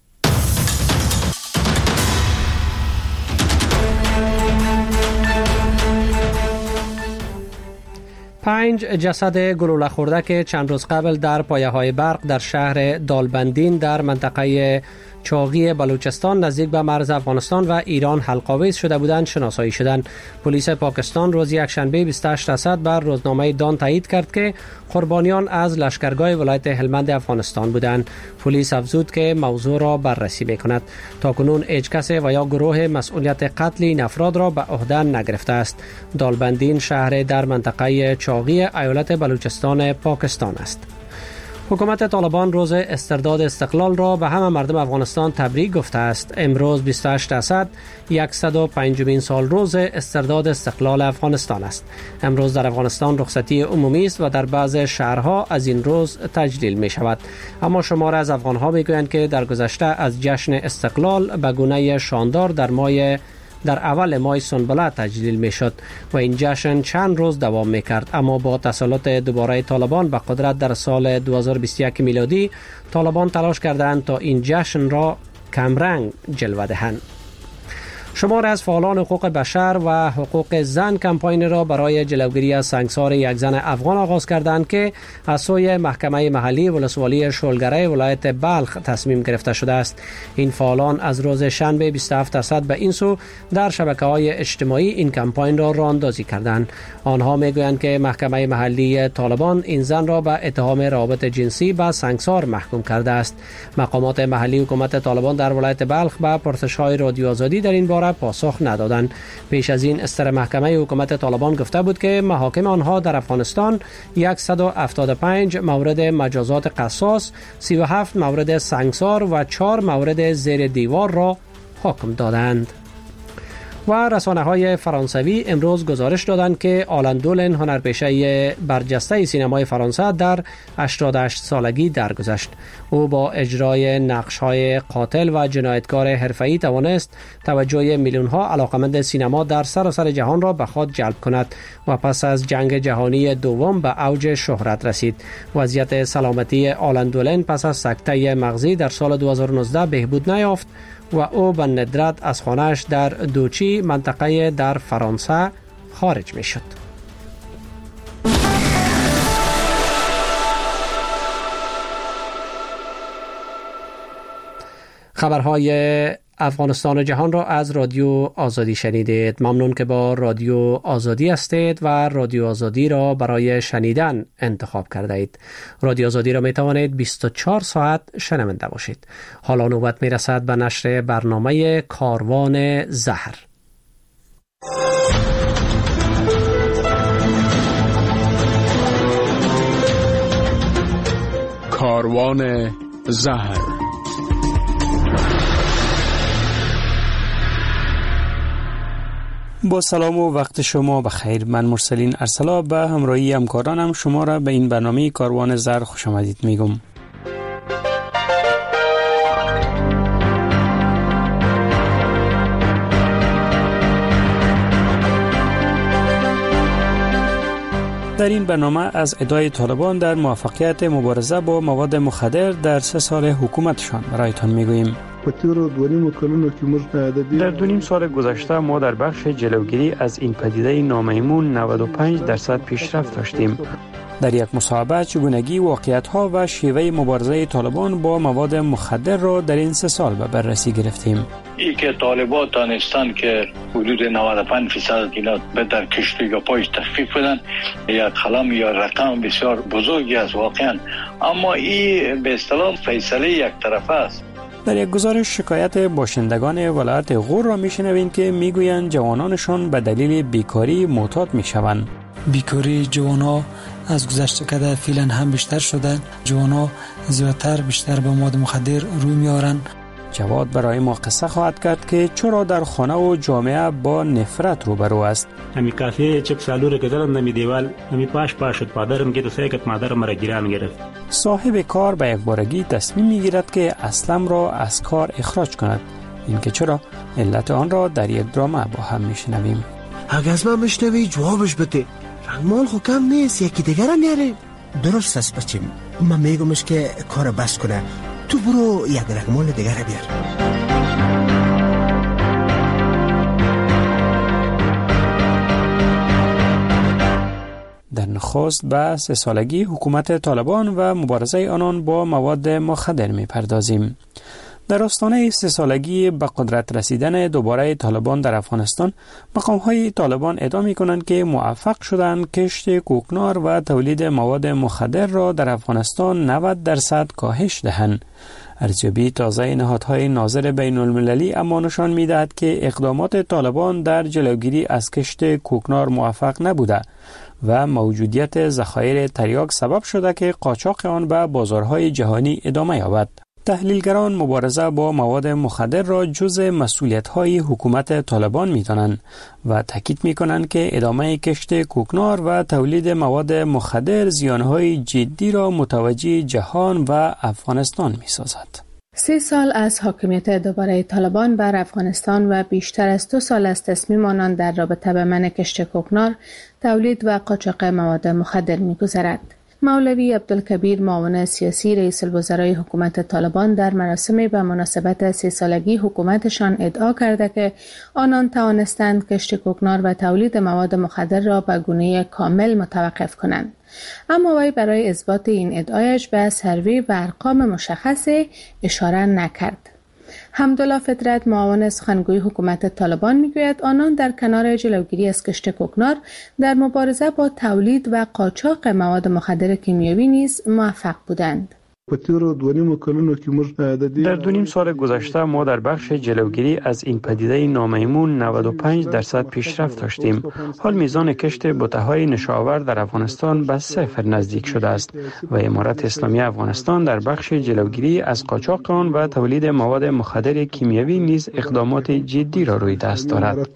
5 جسد گلوله خورده که چند روز قبل در پایه‌های برق در شهر دالبندین در منطقه چاغی بلوچستان نزدیک به مرز افغانستان و ایران حلق‌آویز شده بودند شناسایی شدند. پلیس پاکستان روز یکشنبه 28 رصد بر روزنامه دان تایید کرد که قربانیان از لشکرگاه ولایت هلمند افغانستان بودند. پلیس افزود که موضوع را بررسی می‌کند. تاکنون هیچ کس و یا گروه مسئولیت قتل این افراد را به عهده نگرفته است. دالبندین شهر در منطقه چاغی ایالت بلوچستان پاکستان است. حکومت طالبان روز استرداد استقلال را به همه مردم افغانستان تبریک گفته است. امروز 28 اسد 105مین سال روز استرداد استقلال افغانستان است. امروز در افغانستان رخصتی عمومی است و در بعض شهرها از این روز تجلیل می شود. اما شمار از افغانها می گویند که در گذشته از جشن استقلال به گونه شاندار در اول ماه سنبله تجلیل می شد و این جشن چند روز دوام می کرد، اما با تسلط دوباره طالبان به قدرت در سال 2021 میلادی طالبان تلاش کردند تا این جشن را کمرنگ جلوه دهند. شمار از فعالان حقوق بشر و حقوق زن کمپاین را برای جلوگیری از سنگسار یک زن افغان آغاز کردند که از سوی محکمه محلی ولسوالی شولگره ولایت بلخ تصمیم گرفته شده است. این فعالان از روز شنبه 27 اسد به این سو در شبکه‌های اجتماعی این کمپاین را راهاندازی کردند. آنها میگویند که محکمه محلی طالبان این زن را به اتهام روابط جنسی به سنگسار محکوم کرده است. مقامات محلی حکومت طالبان در ولایت بلخ به پرسش‌های رادیو آزادی در این باره پاسخ ندادند. پیش از این استر محکمه حکومت طالبان گفته بود که محاکم آنها در افغانستان 175 مورد مجازات قصاص، 37 مورد سنگسار و 4 مورد زیر دیوار را حکم دادند. و رسانه‌های فرانسوی امروز گزارش دادند که آلن دولن هنرپیشه برجسته سینمای فرانسه در 88 سالگی درگذشت. او با اجرای نقش‌های قاتل و جنایتکار حرفه‌ای توانست توجه میلیون‌ها علاقمند سینما در سراسر جهان را به خود جلب کند و پس از جنگ جهانی دوم به اوج شهرت رسید. وضعیت سلامتی آلن دولن پس از سکته مغزی در سال 2019 بهبود نیافت و او به ندرت از خانه‌اش در دوچی منطقه در فرانسه خارج می شد. خبرهای افغانستان و جهان را از رادیو آزادی شنیدید. ممنون که با رادیو آزادی هستید و رادیو آزادی را برای شنیدن انتخاب کرده اید. رادیو آزادی را می توانید 24 ساعت شنونده باشید. حالا نوبت می رسد به نشر برنامه کاروان زهر. کاروان زهر. با سلام و وقت شما بخیر. من مرسلین ارسلا به همراهی همکارانم شما را به این برنامه کاروان زهر خوش آمدید میگم. در این برنامه از ادعای طالبان در موفقیت مبارزه با مواد مخدر در 3 سال حکومتشان برایتان میگوییم. در 2.5 سال گذشته ما در بخش جلوگیری از این پدیده نامیمون 95% پیشرفت داشتیم. در یک مصاحبه چگونگی واقعیت‌ها و شیوه مبارزه طالبان با مواد مخدر را در این 3 سال به بررسی گرفتیم. ای که طالبان دانستان که حدود 95% اینا به در کشتی یا پایش تخفیف بدن، یک خلم یا رقم بسیار بزرگی است واقعا، اما این به اصطلاح فیصله یک طرفه است. در یک گزارش شکایت باشندگان ولایت غور را میشنویم که میگویند جوانانشان به دلیل بیکاری معتاد میشوند. بیکاری جوانا از گذشته کده فعلا هم بیشتر شده. جوانا زیادتر بیشتر به مواد مخدر روی میارن. جواد برای ما قصه خواهد کرد که چرا در خانه و جامعه با نفرت روبرو است. همی کافی چپ سالو که زدم نمی دیوال همی پاش شد پادرم که تو سیکت مادرم مرا گیران گرفت. صاحب کار به یک بارگی تصمیم میگیرد که اسلم را از کار اخراج کند. اینکه چرا علت آن را در یک درامه با هم میشنویم. اگه از من بشنوی جوابش بده. رنگمال خو کم نیست، یکی دیگر نیاره. درست است بچیم، من میگمش که کار بس کنه، تو برو یک رنگمال دیگر بیار. در نخست به 3 سالگی حکومت طالبان و مبارزه آنان با مواد مخدر میپردازیم. در آستانه 3 سالگی به قدرت رسیدن دوباره طالبان در افغانستان، مقام‌های طالبان ادعا می‌کنند که موفق شدند کشت کوکنار و تولید مواد مخدر را در افغانستان 90% کاهش دهند. ارزیابی تازه نهادهای ناظر بین المللی اما نشان می‌دهد که اقدامات طالبان در جلوگیری از کشت کوکنار موفق نبوده و موجودیت ذخایر تریاک سبب شده که قاچاق آن به بازارهای جهانی ادامه یابد. تحلیلگران مبارزه با مواد مخدر را جزء مسئولیت‌های حکومت طالبان می‌دانند و تاکید می‌کنند که ادامه کشت کوکنار و تولید مواد مخدر زیان‌های جدی را متوجه جهان و افغانستان می‌سازد. 3 سال از حاکمیت دوباره طالبان بر افغانستان و بیشتر از 2 سال از تصمیم آنان در رابطه به منع کشت کوکنار، تولید و قاچاق مواد مخدر می‌گذرد. مولوی عبدالکبیر معاون سیاسی رئیس الوزرای حکومت طالبان در مراسم به مناسبت 3 سالگی حکومتشان ادعا کرده که آنان توانستند کشت کوکنار و تولید مواد مخدر را به گونه کامل متوقف کنند. اما وی برای اثبات این ادعایش به سروی و ارقام مشخصی اشاره نکرد. حمدالله فطرت معاون سخنگوی حکومت طالبان میگوید آنان در کنار جلوگیری از کشت کوکنار در مبارزه با تولید و قاچاق مواد مخدر کیمیاوی نیز موفق بودند. در 2.5 سال گذشته ما در بخش جلوگیری از این پدیده نامیمون 95% پیشرفت داشتیم. حال میزان کشت بوته‌های نشاور در افغانستان به 0 نزدیک شده است و امارت اسلامی افغانستان در بخش جلوگیری از قاچاق آن و تولید مواد مخدر کیمیاوی نیز اقدامات جدی را روی دست دارد.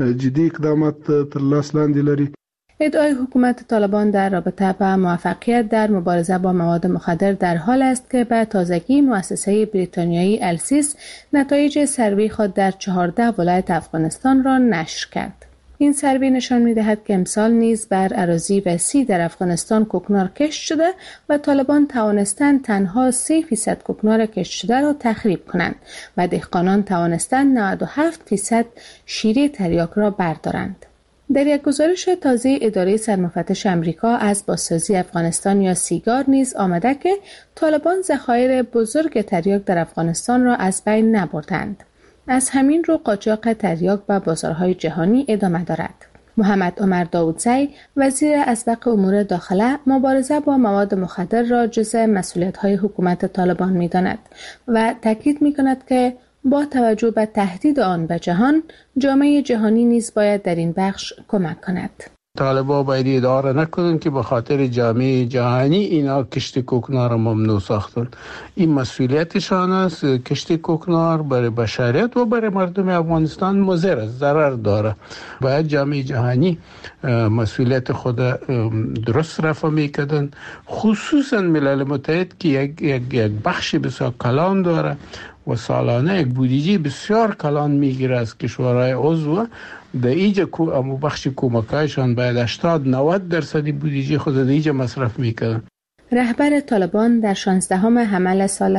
ادعای حکومت طالبان در رابطه با موفقیت در مبارزه با مواد مخدر در حال است که به تازگی مؤسسه بریتانیایی السیس نتایج سروی خود در 14 ولایت افغانستان را نشر کرد. این سروی نشان می‌دهد که امسال نیز بر اراضی وسیع در افغانستان کوکنار کشت شده و طالبان توانستند تنها 3% کوکنار کشت شده را تخریب کنند و دهقانان توانستند 97% شیره تریاک را بردارند. در یک گزارش تازه اداره سرمفتش امریکا از بازسازی افغانستان یا سیگار نیز آمده که طالبان ذخایر بزرگ تریاک در افغانستان را از بین نبردند. از همین رو قاچاق تریاک به بازارهای جهانی ادامه دارد. محمد عمر داودزی وزیر اسبق امور داخله مبارزه با مواد مخدر را جزء مسئولیت‌های حکومت طالبان می‌داند و تاکید می‌کند که با توجه به تهدید آن به جهان، جامعه جهانی نیز باید در این بخش کمک کند. طالبان باید ادعا نکنند که به خاطر جامعه جهانی اینا کشت کوکنار را ممنوع ساختند. این مسئولیتشان است. کشت کوکنار برای بشریت و برای مردم افغانستان مضر است، ضرر داره. باید جامعه جهانی مسئولیت خود درست رفع میکردن، خصوصا ملل متحد که یک بخش بسیار کلان داره و سالانه یک بودجه بسیار کلان میگیره از کشورهای عضو. در اینجا بخش کمکایشان باید 80-90% بودجه خود در اینجا مصرف میکنن. رهبر طالبان در 16 حمل سال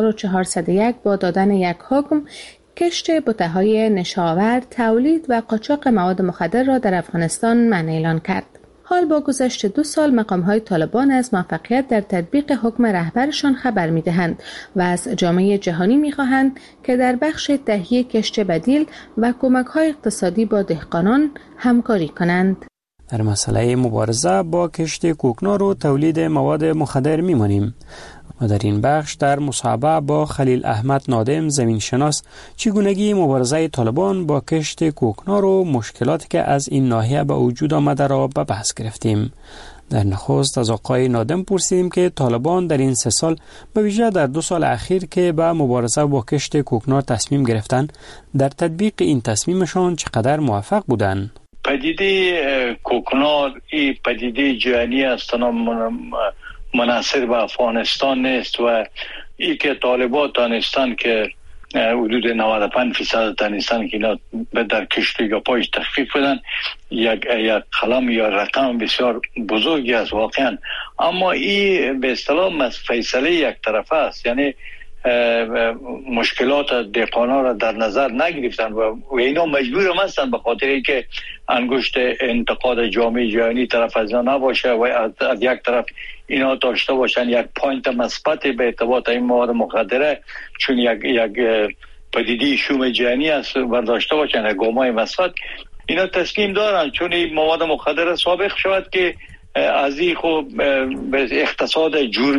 1401 با دادن یک حکم کشت بوته‌های نشاور، تولید و قاچاق مواد مخدر را در افغانستان منع اعلان کرد. حال با گذشت 2 سال مقام‌های طالبان از موفقیت در تطبیق حکم رهبرشان خبر می‌دهند و از جامعه جهانی می‌خواهند که در بخش تهیه کشت بدیل و کمک‌های اقتصادی با دهقانان همکاری کنند. در مسئله مبارزه با کشت کوکنار و تولید مواد مخدر می‌مانیم و در این بخش در مصاحبه با خلیل احمد نادم زمینشناس چگونگی مبارزه طالبان با کشت کوکنار و مشکلاتی که از این ناحیه به وجود آمده را به بحث گرفتیم. در نخست از آقای نادم پرسیدیم که طالبان در این 3 سال به ویژه در 2 سال اخیر که به مبارزه با کشت کوکنار تصمیم گرفتن، در تطبیق این تصمیمشان چقدر موفق بودند؟ پدیده کوکنار این پدیده جهانی است، منحصر به افغانستان نیست و ای که طالبان دانستان که حدود 95% دانستان که اینا در کشتی یا پایش تخفیف بدن، یک قلم یا رقم بسیار بزرگی است واقعا. اما این به اصطلاح فیصله یک طرفه است، یعنی مشکلات دهقانا را در نظر نگرفتن و اینا مجبور هم هستند به خاطر اینکه انگشت انتقاد جامعه جهانی طرف از اینا نباشه و از یک طرف اینا داشته باشن یک پوینت مثبت به ارتباط این مواد مخدره، چون یک پدیده شوم جهانی است برداشته باشن یک گامای مثبت. اینا تصمیم دارن چون این مواد مخدره سابق شود که از این خوب به اقتصاد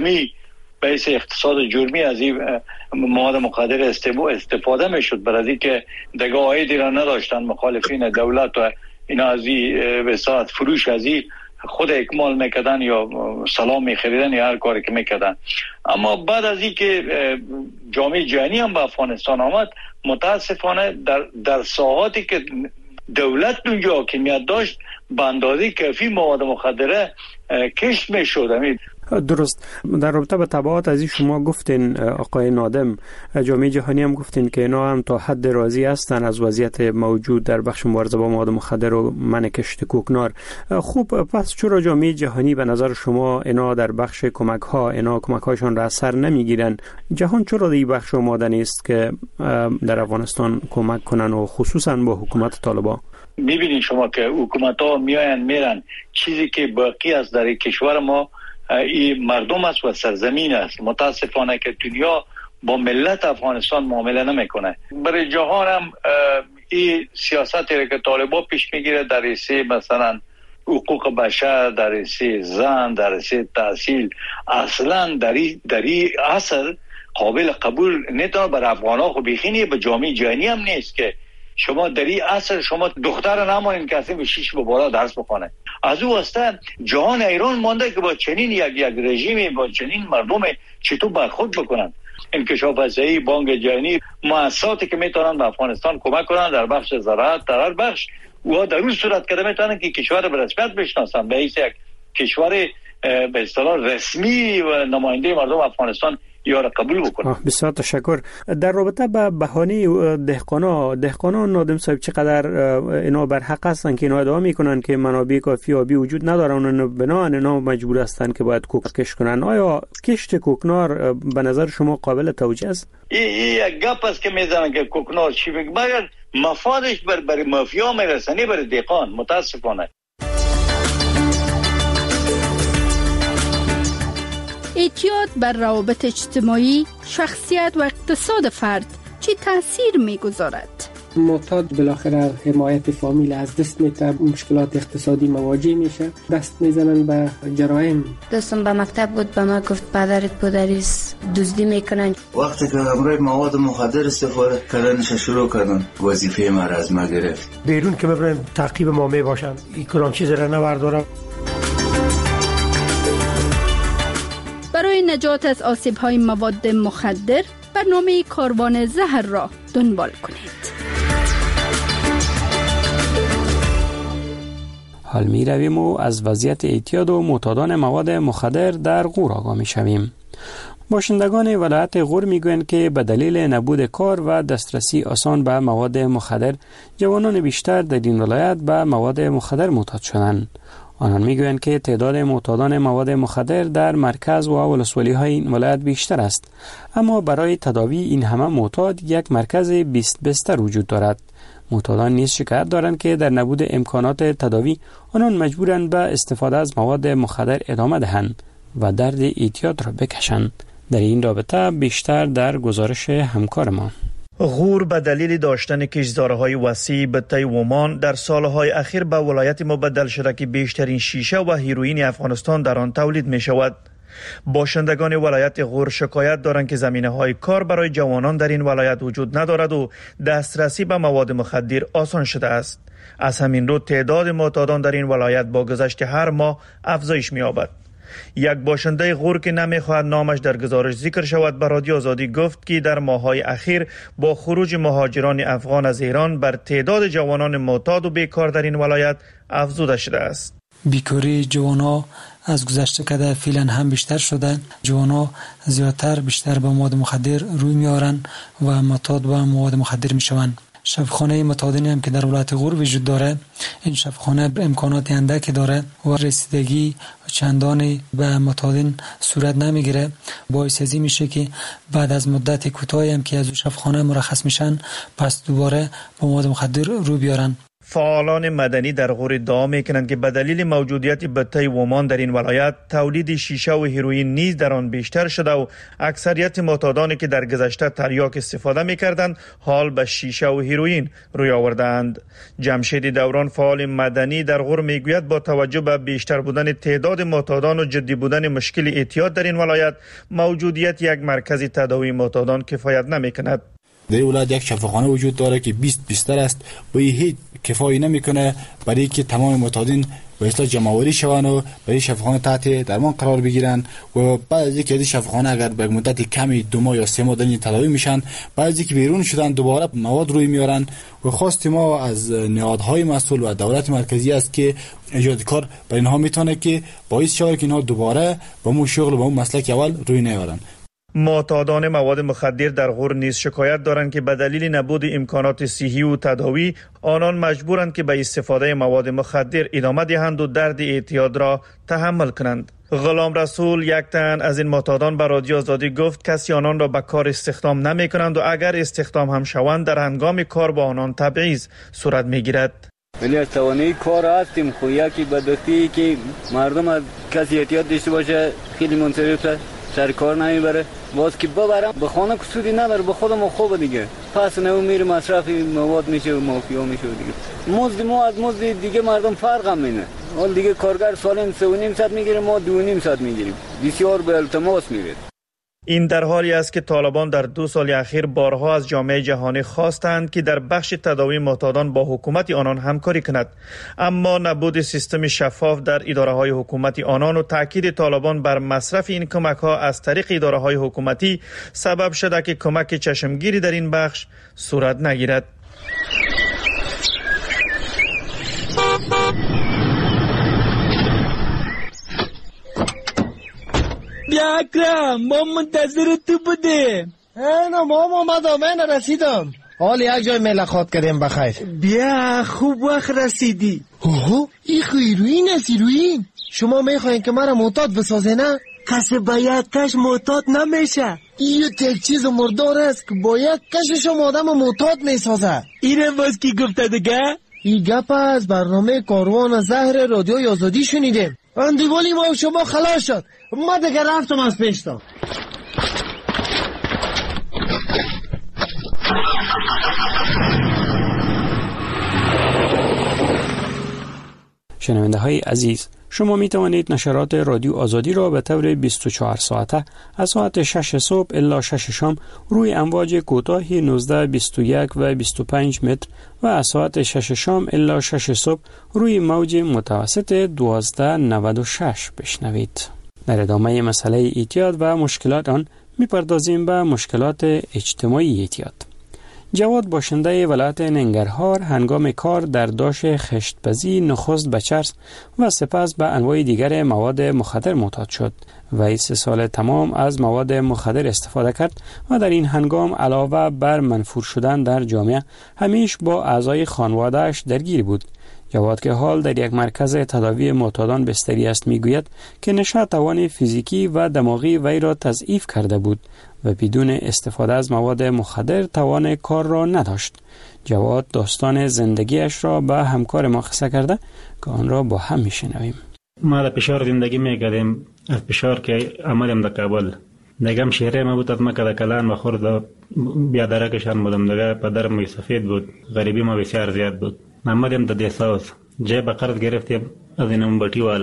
جرمی از این مواد مخدر استفاده میشد، برای اینکه دیگه عایدی را نداشتن مخالفین دولت و اینا از این به صورت فروش از این خود اکمال میکردن یا سلام میخریدن یا هر کاری که میکردن. اما بعد از این که جامعه جهانی هم به افغانستان آمد، متاسفانه در ساحاتی که دولت اونجا حاکمیت داشت به اندازه کافی مواد مخدره کشت میشد. درست. در رابطه با تبعات از شما گفتین آقای نادم، جامعه جهانی هم گفتین که اینا هم تا حد راضی هستن از وضعیت موجود در بخش مبارزه با مواد مخدر و منع کشت کوکنار. خوب، پس چرا جامعه جهانی به نظر شما اینا در بخش کمک هاشون را اثر نمیگیرن؟ جهان چرا این بخش آماده نیست که در افغانستان کمک کنن و خصوصا با حکومت طالبان؟ میبینید شما که حکومت ها میرن، چیزی که باقی است در کشور ما این مردم است و سرزمین است. متاسفانه که دنیا با ملت افغانستان معامله نمیکنه. برای جهان هم این سیاستی که طالبان پیش میگیره در حیث مثلا حقوق بشر، در حیث زن، در حیث تحصیل، اصلا در این اصل قابل قبول نتونه. برای افغانها خب بیخینی به جامعه جهانی هم نیست که شما در این اصل شما دختر نمانین که اصلا به 6 به بالا درس بخونه. از او واسطه جهان ایران مانده که با چنین یک رژیم، با چنین مردم چطور برخورد بکنن. انکشاف وضعی، بانک جهانی، مؤسساتی که میتونن به افغانستان کمک کنن در بخش زراعت، در هر بخش و در اون صورت که میتونن که کشور به رسمیت بشناسن، به حیث یک کشور به اصطلاح رسمی و نماینده مردم افغانستان یا را قبول بکنن. بسیار تشکر. در رابطه با بهانه دهقانان نادم صاحب، چقدر اینا بر حق هستن که اینا ادعا میکنن که منابع کافی آبی وجود ندارن و بنابراین اینا مجبور هستن که باید کوکنار کنن؟ آیا کشت کوکنار به نظر شما قابل توجیه است؟ این یک گپ است که میزنن که کوکنار چی میگه، مگر مفادش برای مافیا میرسنی برای دهقان. متاسفانه اعتیاد بر روابط اجتماعی، شخصیت و اقتصاد فرد چه تأثیر میگذارد؟ معتاد بالاخره حمایت فامیل از دست میده، مشکلات اقتصادی مواجه میشه، دست میزنن به جرایم. دوستم به مکتب بود، به ما گفت پدرت پدریست دزدی میکنن. وقتی که امروز مواد مخدر استفاده کردنش شروع کردن، وظیفه ما را از ما گرفت. بیرون که ببرن تعقیب ما میباشن، این کلان چیز را نبردارم. برای نجات از آسیب‌های مواد مخدر، برنامه کاروان زهر را دنبال کنید. حال می رویم و از وضعیت اعتیاد و معتادان مواد مخدر در غور آگاه می شویم. باشندگان ولایت غور می گویند که به دلیل نبود کار و دسترسی آسان به مواد مخدر، جوانان بیشتر در این ولایت به مواد مخدر معتاد شدند. آنان میگویند که تعداد معتادان مواد مخدر در مرکز و ولسوالی‌های این ولایت بیشتر است، اما برای تداوی این همه معتاد یک مرکز 20 بستر وجود دارد. معتادان نیز شکایت دارند که در نبود امکانات تداوی آنان مجبورند به استفاده از مواد مخدر ادامه دهند و درد اعتیاد را بکشند. در این رابطه بیشتر در گزارش همکار ما. غور به دلیل داشتن کشتزارهای وسیع به طی ومان در سالهای اخیر به ولایت مبدل شده که بیشترین شیشه و هیروئین افغانستان در آن تولید می شود. باشندگان ولایت غور شکایت دارند که زمینه‌های کار برای جوانان در این ولایت وجود ندارد و دسترسی به مواد مخدر آسان شده است. از همین رو تعداد معتادان در این ولایت با گذشت هر ماه افزایش می‌یابد. یک باشنده غور که نمی‌خواهد نامش در گزارش ذکر شود به رادیو آزادی گفت که در ماه‌های اخیر با خروج مهاجران افغان از ایران بر تعداد جوانان معتاد و بیکار در این ولایت افزوده شده است. بیکاری جوانا از گذشته کده فعلا هم بیشتر شده. جوانا بیشتر به مواد مخدر روی میارن و معتاد به مواد مخدر میشوند. شفاخانه معتادین هم که در ولایت غور وجود داره، این شفاخانه امکانات اندکی داره و رسیدگی چندانی به معتادین صورت نمیگیره. باعث ازی میشه که بعد از مدت کوتاهی هم که از شفاخانه مرخص میشن پس دوباره با مواد مخدر رو بیارن. فعالان مدنی در غور ادعا میکنند که به دلیل موجودیت بته ومان در این ولایت تولید شیشه و هیروئین نیز در آن بیشتر شده و اکثریت معتادانی که در گذشته تریاک استفاده میکردند حال به شیشه و هیروئین روی آوردند. جمشید دوران فعال مدنی در غور میگوید با توجه به بیشتر بودن تعداد معتادان و جدی بودن مشکل اعتیاد در این ولایت موجودیت یک مرکز تداوی معتادان کفایت نمیکند. در این ولایت یک شفاخانه وجود داره که 20 بیستر است و هیچ کفایی نمیکنه برای که تمام معتادین به اصطلاح جمع‌آوری شوند و برای شفاخانه تحت درمان قرار بگیرن و بعد از اینکه از شفاخانه اگر به مدت کمی 2 ماه یا 3 ماه در تداوی میشن، بعد از اینکه بیرون شدن دوباره مواد روی میارن و خواست ما از نهادهای مسئول و دولت مرکزی است که ایجاد کار برای اینها میتونه که باعث شود که اینها دوباره با مو شغل و با اون مسلک اول روی نیارن. معتادان مواد مخدر در غور نیز شکایت دارند که به دلیل نبود امکانات صحی و تداوی آنان مجبورند که به استفاده مواد مخدر ادامه دهند و درد اعتیاد را تحمل کنند. غلام رسول یک تن از این معتادان به رادیو آزادی گفت کسی آنان را به کار استخدام نمی کنند و اگر استخدام هم شوند در هنگام کار با آنان تبعیض صورت می گیرد. ولی از توانایی کار هستیم خو یکی بدبختی که مردم از کسی اعتیاد داشته باشه خیلی منصرف سر کار نمیبره، باز که ببرم به خانه کسودی نداره، به خودم خوبه دیگه، پس نمو میره مصرف مواد میشه و مافیا میشه دیگه. مزد ما از مزد دیگه مردم فرق هم اینه. حال دیگه کارگر سالم 3.5 میگیره، ما 2.5 میگیریم. بسیار به التماس میره. این در حالی است که طالبان در 2 سال اخیر بارها از جامعه جهانی خواستند که در بخش تداوی معتادان با حکومت آنان همکاری کند، اما نبود سیستم شفاف در اداره‌های حکومتی آنان و تاکید طالبان بر مصرف این کمک‌ها از طریق اداره‌های حکومتی سبب شده که کمک چشمگیری در این بخش صورت نگیرد. بیا اکرم، ما منتظر تو بودیم. اینا ماما آمدم، من رسیدم. حال یک جای ملاقات کردیم بخیر. بیا خوب وقت رسیدی. اوه این هیروئین است. هیروئین شما میخواین که مرا معتاد بسازه نه؟ کسی باید کش معتاد نمیشه. این یک چیز مردار است که باید کشش آدم معتاد میسازه. اینه باز کی گفته دیگه؟ این گپ از برنامه کاروان زهر رادیو آزادی شنیدیم. اندیوالی ما شما خلاص شد، ما دیگه رفتم از پیشتا. شنونده های عزیز، شما می توانید نشرات رادیو آزادی را به طور 24 ساعته از ساعت 6 صبح الی 6 شام روی امواج کوتاه 19، 21 و 25 متر و از ساعت 6 شام الی 6 صبح روی موج متوسط 1296 بشنوید. در ادامه مسئله اعتیاد و مشکلات آن می‌پردازیم به مشکلات اجتماعی اعتیاد. جواد باشنده ولایت ننگرهار هنگام کار در داش خشتپزی نخست به چرس و سپس به انواع دیگر مواد مخدر معتاد شد و 3 سال تمام از مواد مخدر استفاده کرد و در این هنگام علاوه بر منفور شدن در جامعه همیش با اعضای خانواده‌اش درگیر بود. جواد که حال در یک مرکز تداوی معتادان بستری است میگوید که نشه توان فیزیکی و دماغی وی را تضعیف کرده بود و بدون استفاده از مواد مخدر توان کار را نداشت. جواد داستان زندگیش را به همکار ما قصه کرده که آن را با هم میشنویم. ما در پشاور زندگی میکردیم، از پشاور که آمدیم در کابل دیگه شهره ما بود، از مکه در کلان و خورد بیادرکشان بودم دیگه، پدرم سفید بود، غریبی ما بسیار زیاد بود. آمدیم در دیساوس جای به قرض گرفتیم از این بطی والا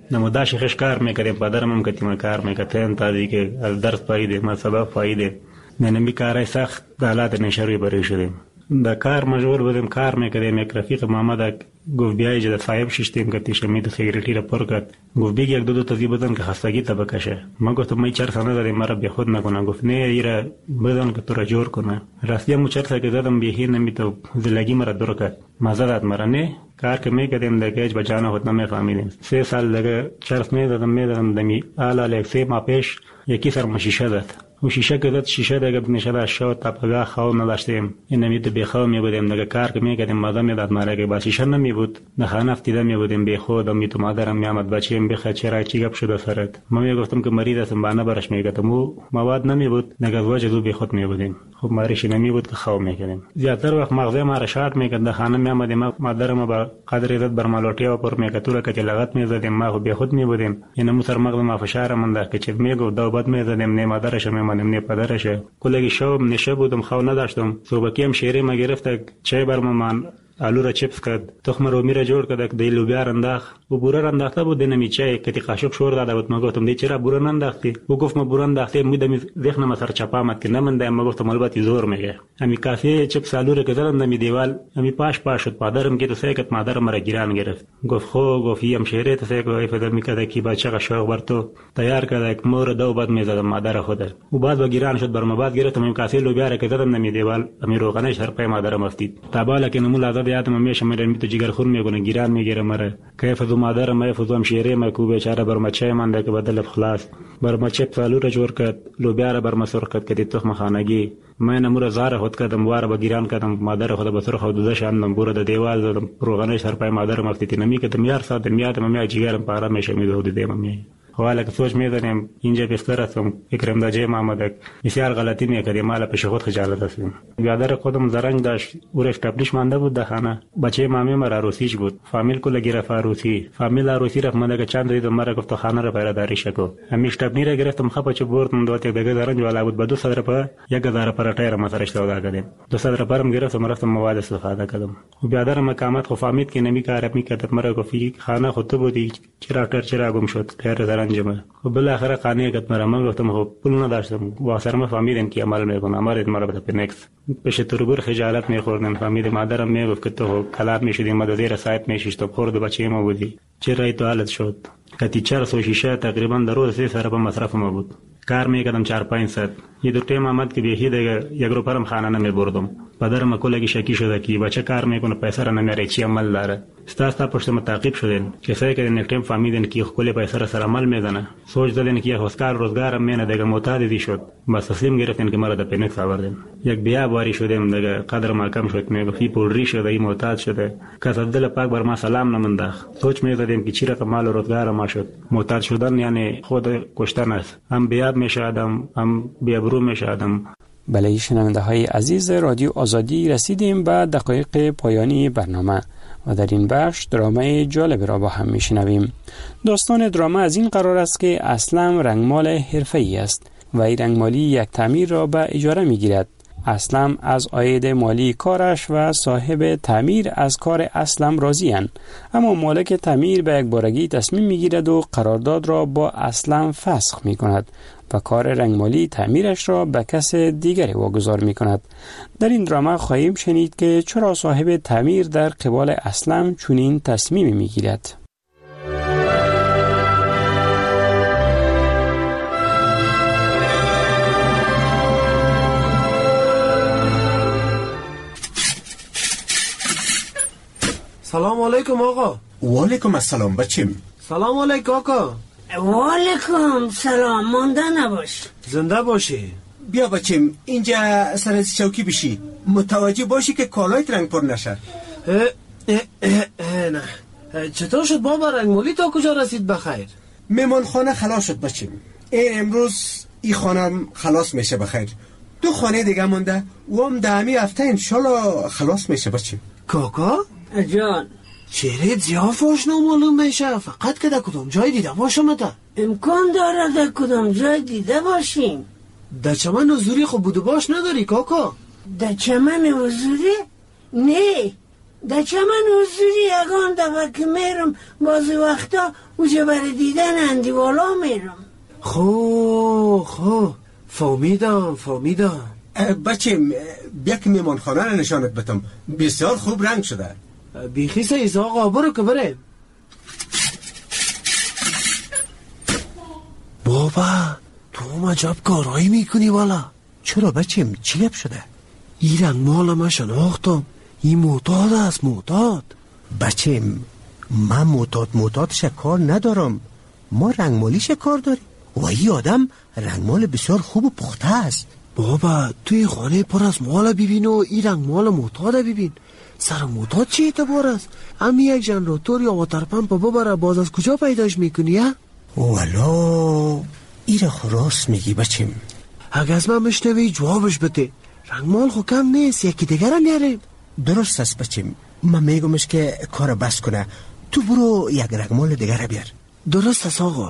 نموداش خش کار میکردیم، پدرم هم کتیم کار میکردن تا دیگه از درس پاییده ما سبب پاییده نمی کارای سخت د حالات نشروی بری شدیم. د کار مجبور بودیم کار میکردیم. یک رفیق محمد گفت بیایی جد صاحب ششتیم که تیشمید سیگریتی را پر کرد. گفت بیگ یک دو تازی بدن که خستگی تا بکشه. ما گفتم می چرس نداریم مرا بی خود نکنه. گفت نه ایرا بدن که تو را جور کنه. راستی مو چرس که زدم بیهی نمیتو زلگی مرا دور کرد. مزدت مرا نه کار که میکردیم دیگه هیچ بجانه خود نمیفهمیدیم. 3 سال دیگه چرس میدادم دمی آلا یک 3 ماه پیش یکی سر شیشه داد. و شیشه که داد شیشه دیگه نشده شد تا پگاه خواب نداشتیم. این نمیده بیخواب میبودیم دیگه کار که میکردیم مادر میداد مرا که با شیشه نمیبود. نخانه افتیده میبودیم بیخود و میتو مادرم میامد بچیم بخواد چرا چی گپ شده سرت. ما میگفتم که مریض هستم بانه برش میگفتم و مواد نمیبود دیگه وجه دو بیخود میبودیم. خب ماریش نمیبود که خواب میکردیم. زیادتر وقت مغزه ما را شارت میکرد. خانه میامدیم مادرم با قدر عزت بر مالوټیا پر میکتوره که لغت میزدیم ما خو بیخود میبودیم. این مو سر مغز ما فشار منده که چه میگو دا بد میزدیم نه مادرش میمانیم نه پدرش. کلگی شب نشه بودم خو نداشتم. صبحکی هم شیری ما گرفت چای برمان آلو را چپس کرد. تخم رومی را جور کرد دی لوبیا انداخت و بوره را انداخته بود نمی چای که قاشق شور داده بود. ما گفتم دی چرا بوره ننداختی؟ او گفت ما بوره انداخته میدم ذهنم سر چپا آمد که نمنده. ما گفتم البته زور میگه. امی کافی چپس آلو را که زدم نمی دیوال امی پاش شد. پدرم که تو سیکت مادرم مرا گیران گرفت. گفت خو گفت یم شهره تو سیک و فدر میکرد کی بچه قشاق بر تو تیار کرد که مور دو بعد میزدم مادر خود و بعد با گیران شد. بر ما بعد گرفتم امی کافی لوبیا را که زدم نمی دیوال امی روغنش سر پای مادرم افتید. تاباله که نمول آزاد یادم میشه میرم تو جگر خور میگونه گیران میگیره مرا کیف دو مادر ما فزوم شیره ما کو بیچاره بر مچای مانده که بدل خلاص بر مچه پالو را جوړ کړ لوبیا را بر مسور کړ کدي تخم خانگی ما نمور زار خود کدم واره با گیران کدم مادر خود بسر خود دش اندم بوره د دیوال روغنه سر پای مادر مفتتی نمی کدم یار ساعت میاد ما جگرم پارا میشه میدود دی ممی حالا که سوچ میدونیم اینجا بستر هستم فکرم دا جای محمد بسیار غلطی میکردیم مالا پیش خود خجالت هستیم. بیادر خودم زرنگ داشت اورش تبلیش مانده بود دخانه بچه مامی مرا عروسیش بود. فامیل کو لگی رفت عروسی فامیل عروسی رفت من که چند روز مرا گفت خانه را پیداداری شکو همیش تبنی را گرفتم خپه چه بردم دوت یک دیگه زرنگ والا بود با 200 روپیه 1000 پر ټایر ما سره استفاده کردم 200 روپیه گرفتم رفتم مواد استفاده کردم و بیادر مقامات خو فهمید که نمی کار میکرد مرا گفت خانه خود تو بودی چرا گم شد خیر زرنجمه و بالاخره قانع کرد مرا. من گفتم خب پول نداشتم و سر ما فهمیدم که عمل میکنه امر مرا به پنکس پیش تربور خجالت میخوردم. فهمید مادرم میگفت که تو کلام میشدی ما زیر سایت میشیست تو خورد بچه ما بودی چرا تو حالت شد که 400 شیشه تقریبا در روز 3 سر به مصرف ما بود. کار میکردم 4-5 ساعت. یه دو تیم آمد که بیهی دیگه یک رو پرم خانه نمیبردم. پدرم کلگی شکی شده که بچه کار میکنه پیسه را نمیاره چی عمل داره. ستا پشت ما تعقیب شدین کسایی که یک تیم فهمیدن که کلی پیسه را سر عمل میزنه سوچ دادن که روزگار مینه دیگه معتادی شد. بس تسلیم گرفتن که مرا د پنکس آوردن. یک بیا باری شدیم دیگه قدر ما کم شد. میگفتی پولری شده ای معتاد شده کس دل پاک بر ما سلام نمنداخت. سوچ میزدیم که چی رقم مال و روزگار ما شد. معتاد شدن یعنی خود کشتن است. هم بیاب میشه آدم هم بیابرو میشه آدم. بله شنونده های عزیز رادیو آزادی رسیدیم به دقایق پایانی برنامه و در این بخش درامای جالب را با هم میشنویم. داستان دراما از این قرار است که اسلم رنگمال حرفه‌ای است و این رنگمالی یک تعمیر را به اجاره میگیرد. اسلم از عاید مالی کارش و صاحب تعمیر از کار اسلم راضی اند، اما مالک تعمیر به یک بارگی تصمیم میگیرد و قرارداد را با اسلم فسخ می کند و کار رنگمالی تعمیرش را به کس دیگری واگذار می کند. در این دراما خواهیم شنید که چرا صاحب تعمیر در قبال اسلم چنین تصمیمی می گیرد. سلام علیکم آقا. و علیکم السلام بچیم. سلام علیکم آقا. و علیکم سلام. مانده نباش. زنده باشی. بیا بچیم اینجا سر از چوکی بشی، متوجه باشی که کالایت رنگ پر نشه. نه چطور شد بابا رنگمالی تا کجا رسید بخیر؟ میمان خانه خلاص شد بچیم. این امروز این خانه خلاص میشه بخیر. 2 خانه دیگه مونده و هم دهمی هفته انشالله خلاص میشه بچیم. کاکا؟ جان چهره زیاف آشنا معلوم میشه، فقط که در کدام جای دیده باشم تا امکان داره در کدام جای دیده باشیم. در چمن حضوری خب بودو باش نداری کاکا؟ در چمن حضوری؟ نه در چمن حضوری یگان دفعه که میرم بعضی وقتا اوجه برای دیدن اندیوالا میرم. خو فهمیدم. بچه بیا که میمانخانه رو نشانت بدم، بسیار خوب رنگ شده. بیخی سیز آقا، برو که بریم. بابا تو عجب کارهایی میکنی والا. چرا بچه چی گپ شده؟ این رنگ مال من شناختم، این معتاد است. معتاد بچه من معتادش کار ندارم، ما رنگمالیش کار داریم و این آدم رنگمال بسیار خوب و پخته است. بابا توی خانه پر از مال ببین و این رنگمال معتاد ببین. سر معتاد چی اعتبار است؟ امی یک جنراتور یا واتر پمپ ببره باز از کجا پیداش میکنی؟ والا ایره خراس میگی بچم. اگه از من مشنوی جوابش بده. رنگمال خو کم نیست، یکی دیگر نیاریم. درست است بچم، من میگمش که کار بس کنه، تو برو یک رنگمال دیگر بیار. درست است آقا.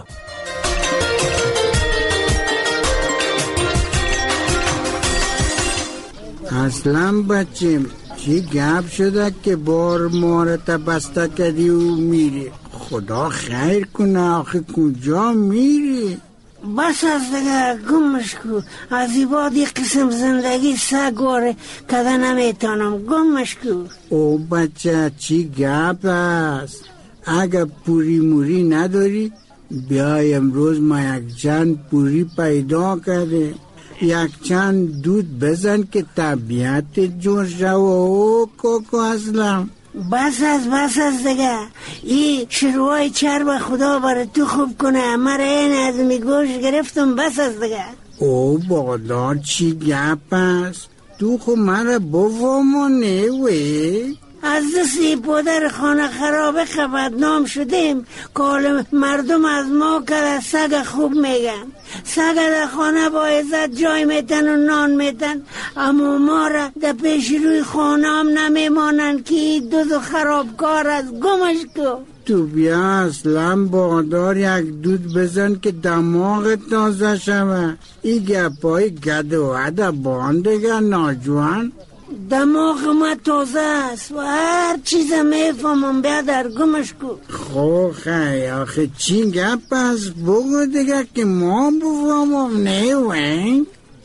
اصلا بچم چی گپ شده که بار مارت بسته کردی و میری؟ خدا خیر کنه، آخه کجا میری؟ بس از دیگه گمش کو. از این بعد یک قسم زندگی سگواره کده نمیتانم. گمش کو. او بچه چی گپ است؟ اگه پوری موری نداری بیای امروز ما یک چند پوری پیدا کرده، یک چند دود بزن که طبیعت جور شو. او کوکو اسلم بس از دیگه. این شروعای چرب خدا برای تو خوب کنه، مرا این از میگوش گرفتم. بس از دیگه. او بادا چی گپ است؟ تو خو مرا بفهمونه وی؟ از دستی پدر خانه خرابه بدنام شدیم که حال مردم از ما که سگ خوب میگن. سگ در خانه با عزت جای میتن و نان میتن، اما ما را در پیش روی خانه هم نمیمانن که دوز و خرابکار از. گمش کو. تو بیا اصلا بادار یک دود بزن که دماغ تازه شوه. این گپای گد و عده باندگه ناجوان. دماغ ما تازه است و هر چیز میفهمم. بیادر گمش کو. خو خیلی آخه چی گپ است؟ بگو دیگه که ما بفهمم. نه وین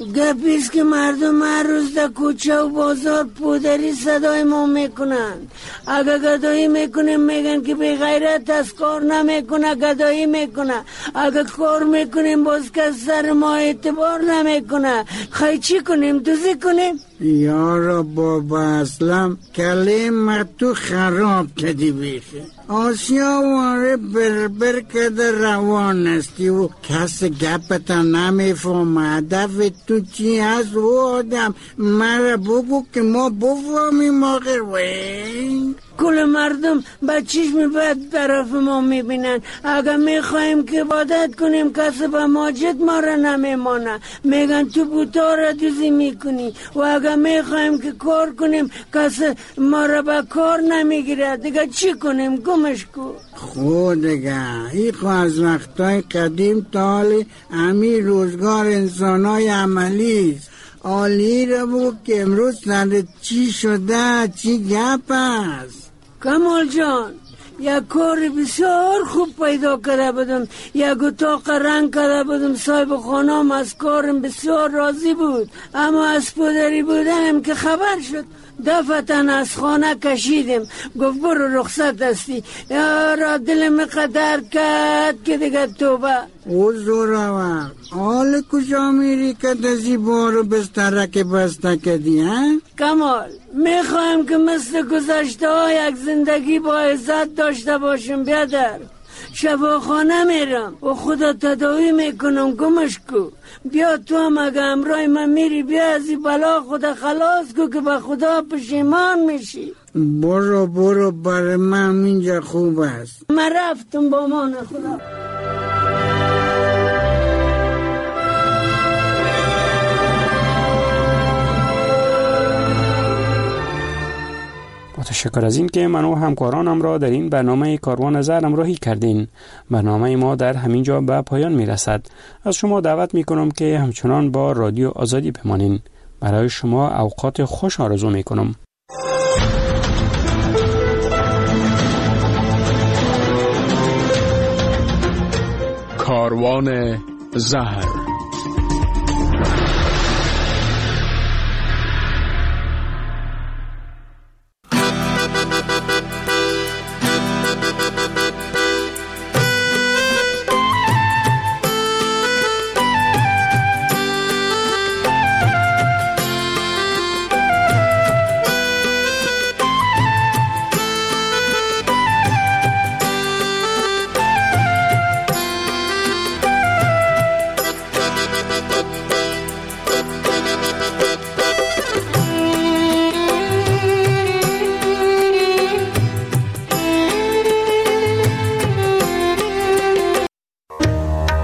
گپیست که مردم هر روز در کوچه و بازار پودری صدای ما میکنن. اگه گدایی میکنیم میگن که بی غیرت از کار نمیکنه، گدایی میکنه. اگه کار میکنیم باز که سر ما اعتبار نمیکنه. خیلی چی کنیم؟ دوزی کنیم؟ یارا بابا اسلم کلیم تو خراب کدی بیخی. آسیا واره بربر کده روان استی و کس گپتا نمیفهم. هدف تو چی هست و آدم؟ مرا بگو که ما بفهمیم آخر. وین کل مردم با چشم بد طرف ما میبینن. اگه میخوایم که عبادت کنیم کسی به ماجد ما را نمیمانه، میگن تو بوتا را دوزی میکنی. و اگه میخوایم که کار کنیم کسی ما را به کار نمیگیره. دیگه چی کنیم؟ گمش کو. خود دیگه ای خو از وقتای قدیم تا حال امی روزگار انسانای عملی است. آلی را بگو که امروز سر چی شده؟ چی گپ است؟ کمال جان یک کار بسیار خوب پیدا کرده بودم. یک اتاق رنگ کرده بودم. صاحب خانم از کارم بسیار راضی بود، اما از پدری بودنم که خبر شد دفتن از خانه کشیدیم. گفت برو رخصت هستی. یارا دلم قدر کرد که دیگه توبه. او زورا حال کجا میری که دزی بارو بسترک بسته کدی ها؟ کمال میخوایم که مثل گذشته ها یک زندگی با عزت داشته باشم. بیادر شفاخانه میرم و خدا تداوی میکنم. گمش کو. بیا تو هم اگه امرای من میری بیا از این بلا خدا خلاص کو که به خدا پشیمان میشی. برو برای من اینجا خوب است. من رفتم با مان خدا. تشکر از این که من و همکارانم را در این برنامه کاروان زهر همراهی کردین. برنامه ما در همین جا به پایان می رسد. از شما دعوت می کنم که همچنان با رادیو آزادی بمانین. برای شما اوقات خوش آرزو می کنم. کاروان زهر.